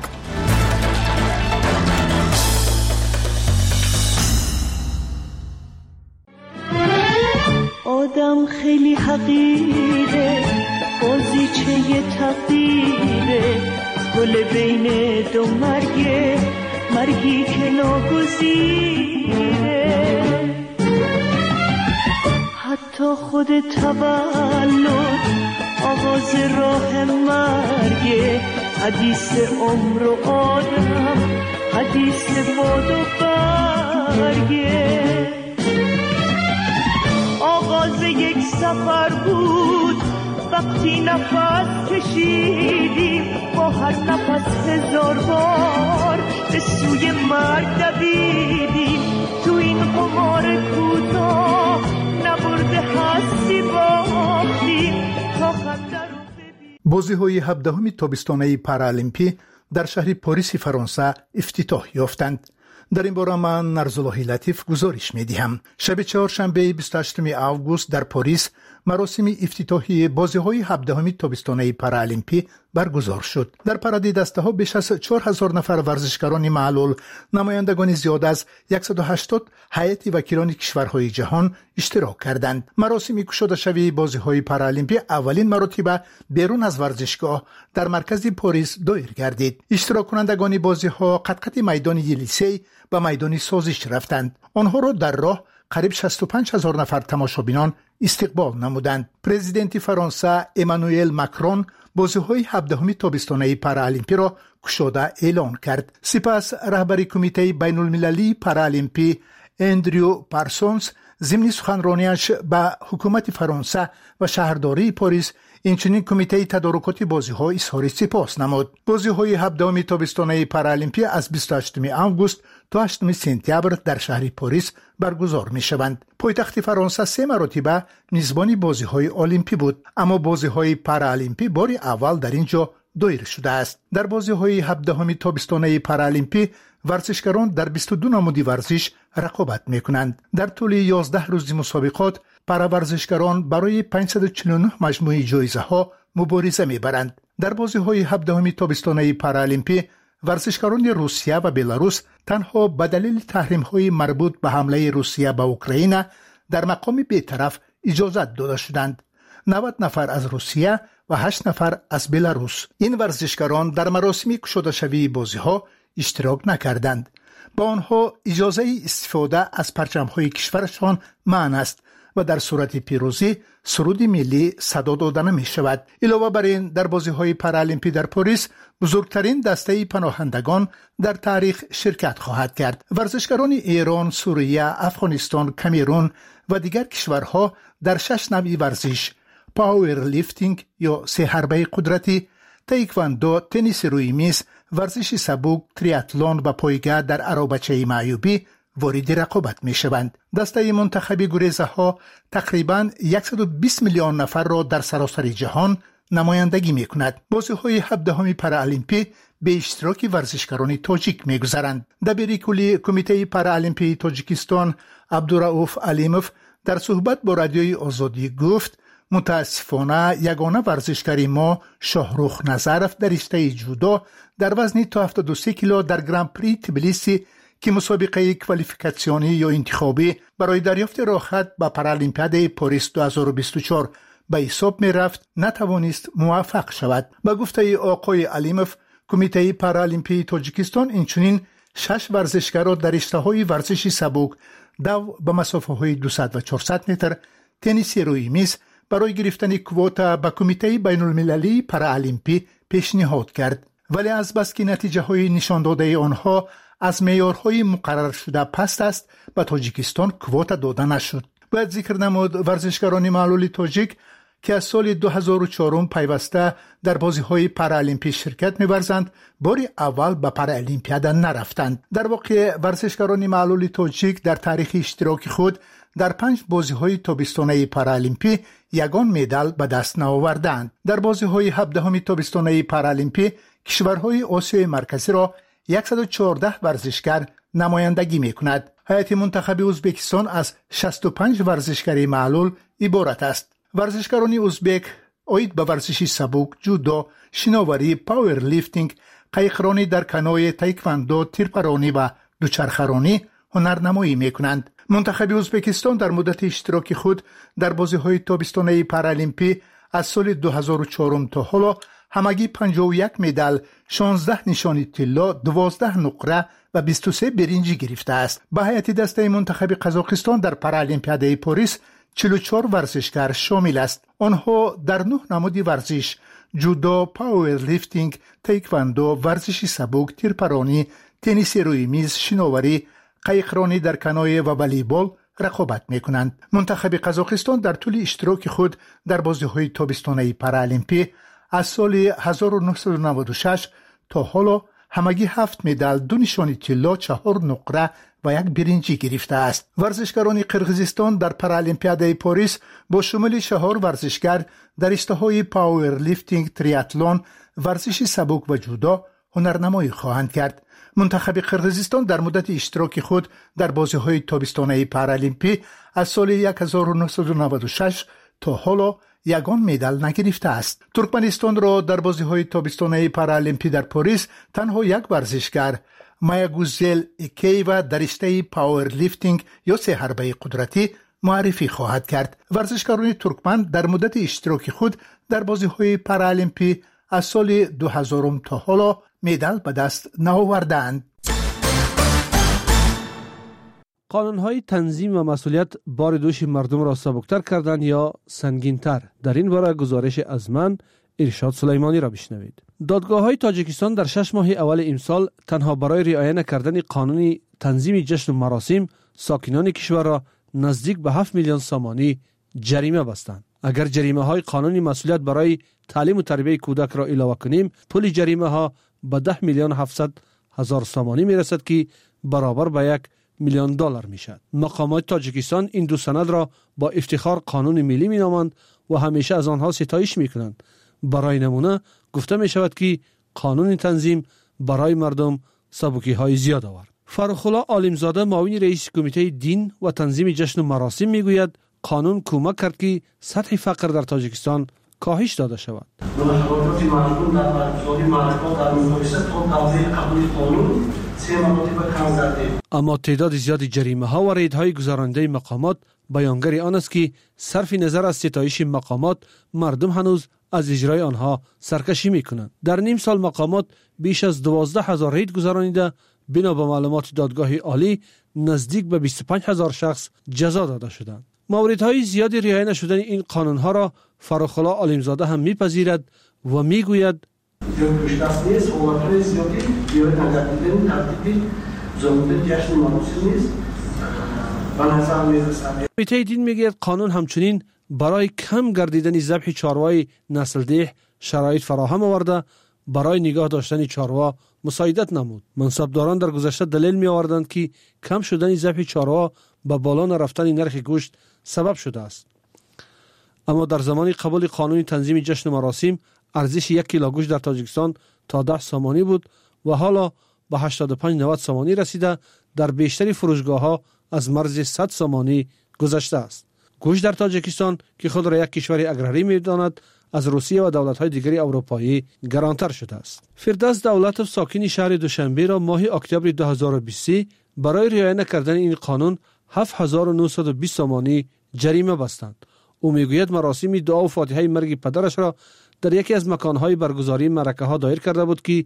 آدم خیلی حقیره، بازیچه تقدیره، گل بین دو مرگه، مرگی که ناگزیره. حتی خود تولد آغاز راه مرگه، حدیث عمر و آدم، حدیث باد و برگه. آغاز یک سفر بود وقتی نفس کشیدیم، با هر نفس هزار بار به سوی مرگ دویدیم. تو این قمار کوتاه نبرده هستی باختیم تا خنده رو ببین. بازی‌های هفدهم تابستانه پارالیمپی در شهر پاریس فرانسه افتتاح یافتند. در این باره من نرزالله لطیف گزارش می‌دهم. شب چهارشنبه بیست و هشتم آگوست در پاریس مراسم افتتاحی بازی‌های هفدهم تابستانه پارالیمپی برگزار شد. در پرده دسته‌ها بیش از چهار هزار نفر ورزشکاران معلول، نمایندگان زیاد از صد و هشتاد هیئت وکیلان کشورهای جهان اشتراک کردند. مراسم گشوده شوی بازی‌های پارالیمپی اولین مرتبه بیرون از ورزشگاه در مرکز پاریس دایر گردید. اشتراک کنندگان بازی‌ها قد قد میدان یلیسه و میدان سازش رفتند. آنها را در راه قریب شصت و پنج هزار نفر تماشابینان استقبال نمودند. پرزیدنت فرانسه امانوئل ماکرون بازی‌های هفدهم تابستانه پارالیمپی را گشوده اعلان کرد. سپس رهبر کمیته بین المللی پارالیمپی اندریو پارسونز ضمن سخنرانیش به حکومت فرانسه و شهرداری پاریس اینچنین کمیته تدارکات بازی‌ها اظهار سپاس نمود. بازی‌های هفدهم تابستانه پارالیمپی از بیست و هشتم آگوست تا هشتم سپتامبر در شهر پاریس برگزار می‌شوند. پایتخت فرانسه سه مرتبه میزبان بازی‌های المپی بود، اما بازی‌های پارالیمپی بار اول در اینجا دایر شده است. در بازی‌های هفدهم تابستانه پارالیمپی ورزشکاران در بیست و دو نمود ورزش رقابت می‌کنند. در طول یازده روز مسابقات پاراورزشکاران برای پانصد و چهل و نه مجموعه جایزه‌ها مبارزه می‌برند. در بازی‌های هفدهم تابستانه پارالیمپی ورزشکاران روسیه و بلاروس تنها به دلیل تحریم‌های مربوط به حمله روسیه به اوکراین در مقام بی‌طرف اجازت داده شدند. نود نفر از روسیه و هشت نفر از بلاروس. این ورزشکاران در مراسم گشوده شوی بازی‌ها اشتراک نکردند. با آنها اجازه استفاده از پرچم‌های کشورشان منع است و در صورت پیروزی سرود ملی صدا داده نمی شود. علاوه بر این در بازی‌های پارالیمپی در پاریس بزرگترین دسته پناهندگان در تاریخ شرکت خواهد کرد. ورزشکاران ایران، سوریه، افغانستان، کامرون و دیگر کشورها در شش نوع ورزش، پاور لیفتینگ یا سه حربه قدرتی، تایکواندو، تنیس روی میز، ورزش سبک، تریاتلون و پایگاه در عرابچه معیوبی وارد رقابت می شوند. دسته منتخب گریزه ها تقریباً صد و بیست میلیون نفر را در سراسر جهان نمایندگی می کند. بازی‌های هفدهم پارالیمپی به اشتراک ورزشکاران تاجیک می گذرند. دبیر کلی کمیته پارالیمپی تاجیکستان عبدالرؤوف علیموف در صحبت با رادیوی آزادی گفت متاسفانه یگانه ورزشکاری ما شاهرخ نظرف در رشته جودو در وزن تا هفتاد و سه کیلو در گران پری تبلیسی که مسابقه کوالیفیکاسیونی یا انتخابی برای دریافت راحت به پارالیمپیاد پاریس دو هزار و بیست و چهار به حساب می رفت نتوانست موفق شود. با گفته آقای علیموف کمیته پارالیمپی تاجیکستان اینچنین شش ورزشکار را در رشته‌های ورزش سبک، دو به مسافه‌های دویست و چهارصد متر، تنیس روی میز برای گرفتن کواتا به کمیته بین المللی پارالیمپی پیشنهاد کرد. ولی از بس که نتیجه های نشان داده آنها از معیارهای مقرر شده پست است، به تاجیکستان کواتا داده نشد. باید ذکر نمود ورزشکاران معلول تاجیک که از سال دو هزار و چهار پیوسته در بازی‌های پارالیمپی شرکت می‌ورزند، باری اول به پارالیمپیاد نرفتند. در واقع ورزشکاران معلول تاجیک در تاریخ اشتراک خود در پنج بازی‌های تابستانه پارالیمپی یگان مدال به دست نآوردند. در بازی‌های هفدهم تابستانه پارالیمپی کشورهای آسیای مرکزی را صد و چهارده ورزشکار نمایندگی می‌کند. هیئت منتخب ازبکستان از شصت و پنج ورزشکار معلول عبارت است. ورزشکاران ازبک اید به ورزش سبک، جودو، شناوری، پاور لیفتینگ، قایقرانی در کنوی، تایکواندو، تیرپرانی و دوچرخه‌رانی هنرنمایی می‌کنند. منتخب ازبکستان در مدت اشتراک خود در بازی‌های تابستانه پارالیمپی از سال دو هزار و چهار تا حالا همگی پنجاه و یک مدال، شانزده نشانی طلا، دوازده نقره و بیست و سه برنج گرفته است. به هیئت دسته منتخب قزاقستان در پارالیمپیاد پاریس چهل و چهار ورزشکار شامل است. آنها در نه نماد ورزش، جودو، پاور لیفتینگ، تایکواندو، ورزش سبک، تیرپرانی، تنیس روی میز، شناوری، قایقرانی در کنوی و والیبال رقابت می‌کنند. منتخب قزاقستان در طول اشتراک خود در بازی‌های تابستانه پارالیمپی از سال هزار و نهصد و نود و شش تا حالا همگی هفت مدال، دو نشانی طلا، چهار نقره و یک برنج گرفته است. ورزشکاران قرقیزستان در پارالیمپیاد پاریس با شمول چهار ورزشکار در رشته‌های پاور لیفتینگ، تریاتلون، ورزش سبک و جودو هنرنمایی خواهند کرد. منتخب قرقیزستان در مدت اشتراک خود در بازی‌های تابستانه پارالیمپی از سال هزار و نهصد و نود و شش تا حالا یگان مدال نگرفته است. ترکمنستان را در بازی‌های تابستانه پارالیمپی در پاریس تنها یک ورزشکار، مایاگوزل ایکیوا در رشته پاور لیفتینگ یا سه حربه قدرتی معرفی خواهد کرد. ورزشکاران ترکمن در مدت اشتراک خود در بازی‌های پارالیمپی از سال دو هزار تا حالا مدال به دست نآوردند. قانون‌های تنظیم و مسئولیت بار دوش مردم را سبکتر کردن یا سنگین‌تر؟ در این باره گزارش از من ارشاد سلیمانی را بشنوید. دادگاه‌های تاجیکستان در شش ماه اول امسال تنها برای رعایت نکردن قانون تنظیم جشن و مراسم ساکنان کشور را نزدیک به هفت میلیون سامانی جریمه بستند. اگر جریمه های قانون مسئولیت برای تعلیم و تربیت کودک را علاوه کنیم، پول جریمه ها به ده میلیون هفتصد هزار سامانی می رسد که برابر به یک میلیون دلار می شد. مقامات تاجیکستان این دو سند را با افتخار قانون ملی می نامند و همیشه از آنها ستایش می کنند. برای نمونه گفته می شود که قانون تنظیم برای مردم سبکی های زیاد آورد. فرخ‌الله عالمزاده معاون رئیس کمیته دین و تنظیم جشن و مراسم می گوید قانون کمک کرد که سطح فقر در تاجیکستان کاهش داده شود. مشکلات مردم در برگزاری معرکات در مقایسه تا توضیح قبول قانون سه مراتب کم زده. اما تعداد زیاد جریمه ها و ریدهای گذراننده مقامات بیانگر آن است که صرف نظر از ستایش مقامات مردم هنوز از اجرای آنها سرکشی می کنند. در نیم سال مقامات بیش از دوازده هزار رید گذرانیده، بنا به معلومات دادگاه عالی نزدیک به بیست و پنج هزار شخص جزا داده شدند. موردهای زیادی رعایت نشدن این قانونها را فرخ‌الله عالمزاده هم میپذیرد و میگوید کمیته دین میگوید قانون همچنین برای کم گردیدن ذبح چاروای نسل ده شرایط فراهم آورده، برای نگاه داشتن چاروا مساعدت نمود. منصبداران در گذشته دلیل می آوردند که کم شدن ذبح چاروا به بالا نرفتن نرخ گوشت سبب شده است. اما در زمان قبول قانون تنظیم جشن و مراسم ارزش یک کیلو گوشت در تاجیکستان تا ده سامانی بود و حالا به هشتاد و پنج نود سامانی رسیده، در بیشتر فروشگاه ها از مرز صد سامانی گذشته است. گوشت در تاجیکستان که خود را یک کشور اگراری می داند از روسیه و دولت‌های دیگری اروپایی گرانتر شده است. فردوس دولتوف ساکن شهر دوشنبه را ماه اکتبر دو هزار و بیست برای رعایت نکردن این قانون هفت هزار و نهصد و بیست سامانی جریمه بستند. او میگوید مراسم دعا و فاتحه مرگ پدرش را در یکی از مکان‌های برگزاری معرکه‌ها دایر کرده بود که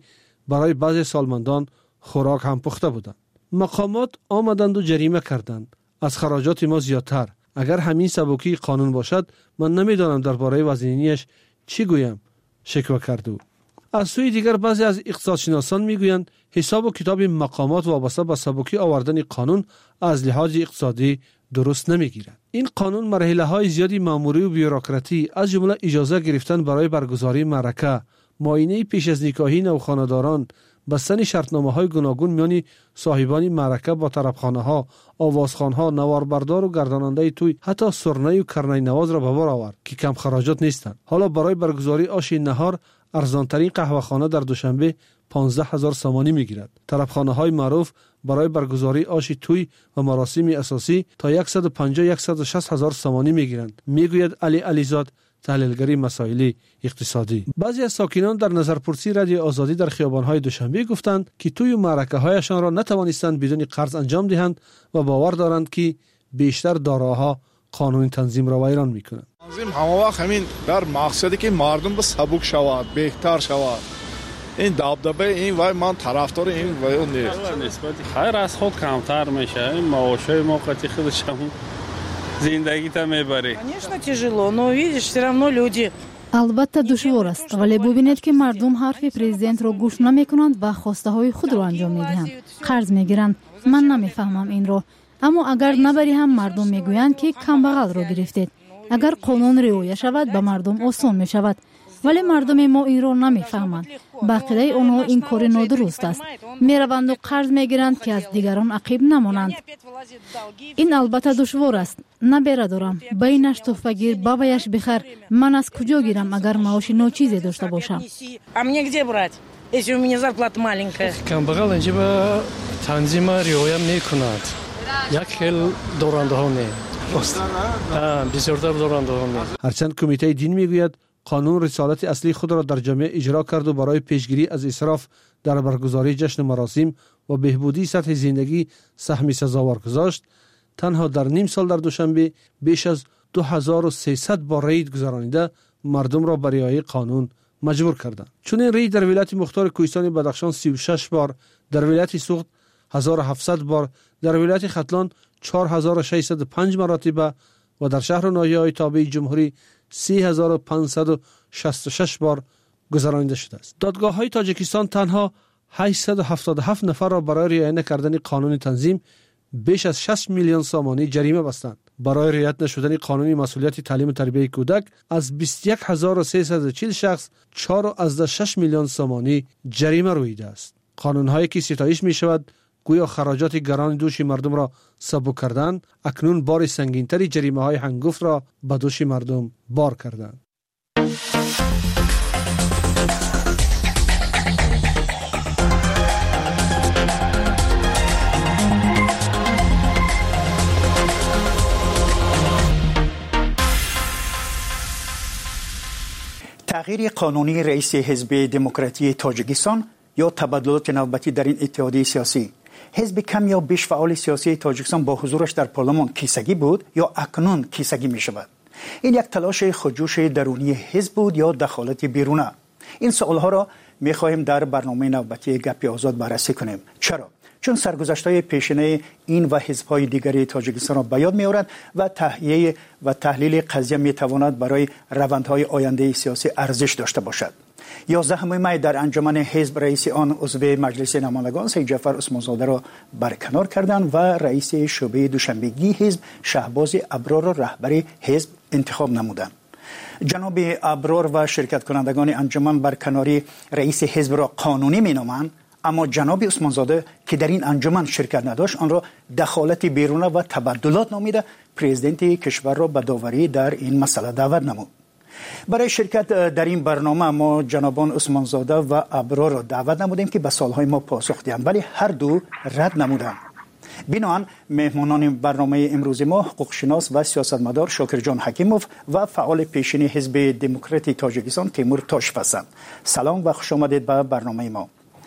برای بعضی سالمندان خوراک هم پخته بودند. مقامات آمدند و جریمه کردند. از خراجات ما زیادتر. اگر همین سبکی قانون باشد، من نمیدانم درباره وزنینیش چی گویم، شکوه کرد او. از سوی دیگر بعضی از اقتصادشناسان میگویند حساب و کتاب مقامات وابسته به سبکی آوردن قانون از لحاظ اقتصادی درست نمیگیرد. این قانون مرحله های زیادی ماموری و بیوروکراتی از جمله اجازه گرفتن برای برگزاری معرکه، معاینه پیش از نکاحی نوخانه‌داران، بستن شرطنامه های گوناگون میان صاحبان معرکه با طربخانه ها، آوازخوان ها، نواربردار و گرداننده توی، حتی سرنه و کرنه نواز را به بار آورد که کم خراجات نیستند. حالا برای برگزاری آش نهار ارزانترین قهوه‌خانه در دوشنبه پانزده هزار سامانی میگیرد. طربخانه های معروف برای برگزاری آش توی و مراسم اساسی تا صد و پنجاه تا صد و شصت هزار سامانی میگیرند، میگوید علی علیزاد، تحلیلگری مسائل اقتصادی. بعضی از ساکنان در نظرپرسی رادیو آزادی در خیابان‌های دوشنبه گفتند که توی معرکه‌هایشان را نتوانستند بدون قرض انجام دهند و باور دارند که بیشتر داراها قانون تنظیم را ویران می‌کنند. تنظیم همه وقت همین در مقصدی که مردم به سبک شود، بهتر شود. این دبدبه این وای من طرفدار این وای نیست. نسبت خیر از خود کمتر میشه. این معاشای موقتی خودش هم زندگی تا میبره. Конечно тяжело, но видишь, все равно люди. البته دشوار است، ولی ببینید که مردم حرف پرزیدنت را گوش نمیکنند و خواسته های خود را انجام میدهند. قرض میگیرند. من نمیفهمم این را. اما اگر نبری هم مردم میگویند که کمبغل را گرفتید. اگر قانون رعایت شود به مردم آسان می شود. ولی مردم ما این را نمیفهمند. به عقیده آنها این کار نادرست است. میروند و قرض میگیرند که از دیگران عقب نمانند. این البته دشوار است. نبیره دارم. بینش تحفه گیر، بابایش بخر. من از کجا گیرم اگر معاش ناچیزی داشته باشم؟ А мне где брать, если у меня зарплата маленькая? کمبغل اینجا به تنظیم رعایت میکند. یک خیل دورنده ها نه. بسیارتر دورنده ها نه. هرچند کمیته دین میگوید قانون رسالت اصلی خود را در جامعه اجرا کرد و برای پیشگیری از اسراف در برگزاری جشن مراسم و بهبودی سطح زندگی سهمی سزاوار گذاشت، تنها در نیم سال در دوشنبه بیش از دو هزار و سیصد بار رید گذرانیده مردم را به رعایت قانون مجبور کردند. چون این رید در ولایت مختار کوهستان بدخشان سی و شش بار، در ولایت سوخت هزار و هفتصد بار، در ولایت ختلان چهار هزار و ششصد و پنج مرتبه و در شهر و ناحیه‌های تابع جمهوری سه هزار و پانصد و شصت و شش بار گذرانیده شده است. دادگاه‌های تاجیکستان تنها هشتصد و هفتاد و هفت نفر را برای رعایت نکردن قانون تنظیم بیش از شش میلیون سامانی جریمه بستند. برای رعایت نشدن قانون مسئولیت تعلیم و تربیت کودک از بیست و یک هزار و سیصد و چهل شخص چهار و شش میلیون سامانی جریمه رویده است. قانون‌هایی که ستایش می‌شود گویا خراجات گران دوش مردم را سبک کردند، اکنون بار سنگین‌تری جریمه‌های هنگفت را به دوش مردم بار کردند. تغییر قانونی رئیس حزب دموکراتی تاجیکستان یا تبادلات نوبتی در این اتحادیه سیاسی، حزب کم یا بیش فعال سیاسی تاجیکستان با حضورش در پارلمان کیسگی بود یا اکنون کیسگی می شود؟ این یک تلاش خودجوش درونی حزب بود یا دخالت بیرونه؟ این سوالها را می خواهیم در برنامه نوبتی گپ آزاد بررسی کنیم. چرا؟ چون سرگذشت‌های پیشینه این و حزب‌های دیگری تاجیکستان را به یاد می‌آورد و تحلیل و تحلیل قضیه می‌تواند برای روندهای آینده سیاسی ارزش داشته باشد. یازدهم می در انجمن حزب رئیس آن عضو مجلس نمایندگان سید جعفر عثمانزاده را برکنار کردند و رئیس شعبه دوشنبگی حزب شهباز ابرار را رهبر حزب انتخاب نمودند. جناب ابرار و شرکت کنندگان انجمن برکناری رئیس حزب را قانونی می‌نامند، اما جناب عثمانزاده که در این انجمن شرکت نداشت آن را دخالت بیرونه و تبدلات نامیده پرزیدنت کشور را به داوری در این مسئله دعوت نمود. برای شرکت در این برنامه ما جنابان عثمانزاده و ابرار را دعوت نمودیم که به سوالهای ما پاسخ دهند، ولی هر دو رد نمودند. بنابراین مهمانان برنامه امروز ما حقوقشناس و سیاستمدار شاکرجان حکیموف و فعال پیشین حزب دموکراتی تاجیکستان تیمور تاشف هستند. سلام و خوش آمدید به برنامه ما.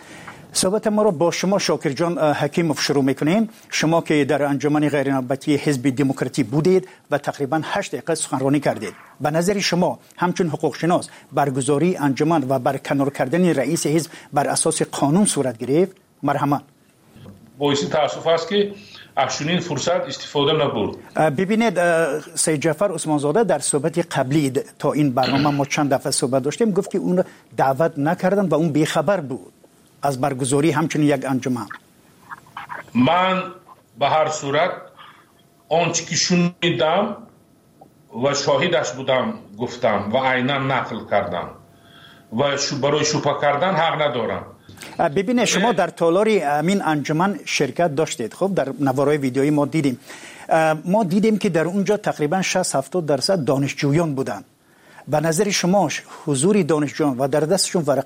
صحبت ما رو با شما شاکر جان حکیموف شروع میکنیم. شما که در انجمن غیرنوبتی حزب دموکراتی بودید و تقریبا هشت دقیقه سخنرانی کردید، به نظر شما همچون حقوق شناس برگزاری انجمن و برکنار کردن رئیس حزب بر اساس قانون صورت گرفت؟ مرحمت. باعث تاسف است که اکنون فرصت استفاده نبود. ببینید سید جعفر عثمانزاده در صحبت قبلی تا این برنامه ما چند دفعه صحبت داشتیم گفت که اون دعوت نکردن و اون بیخبر بود از برگزاری همچنین یک انجمن. من به هر صورت آنچه که شنیدم و شاهدش بودم گفتم و عینا نقل کردم و برای شوپه کردن حق ندارم. ببینید شما در تالار امین انجمن شرکت داشتید. خب در نوارای ویدیویی ما دیدیم ما دیدیم که در اونجا تقریبا شصت هفتاد درصد دانشجویان بودند. به نظر شما حضور دانشجویان و در دستشون ورق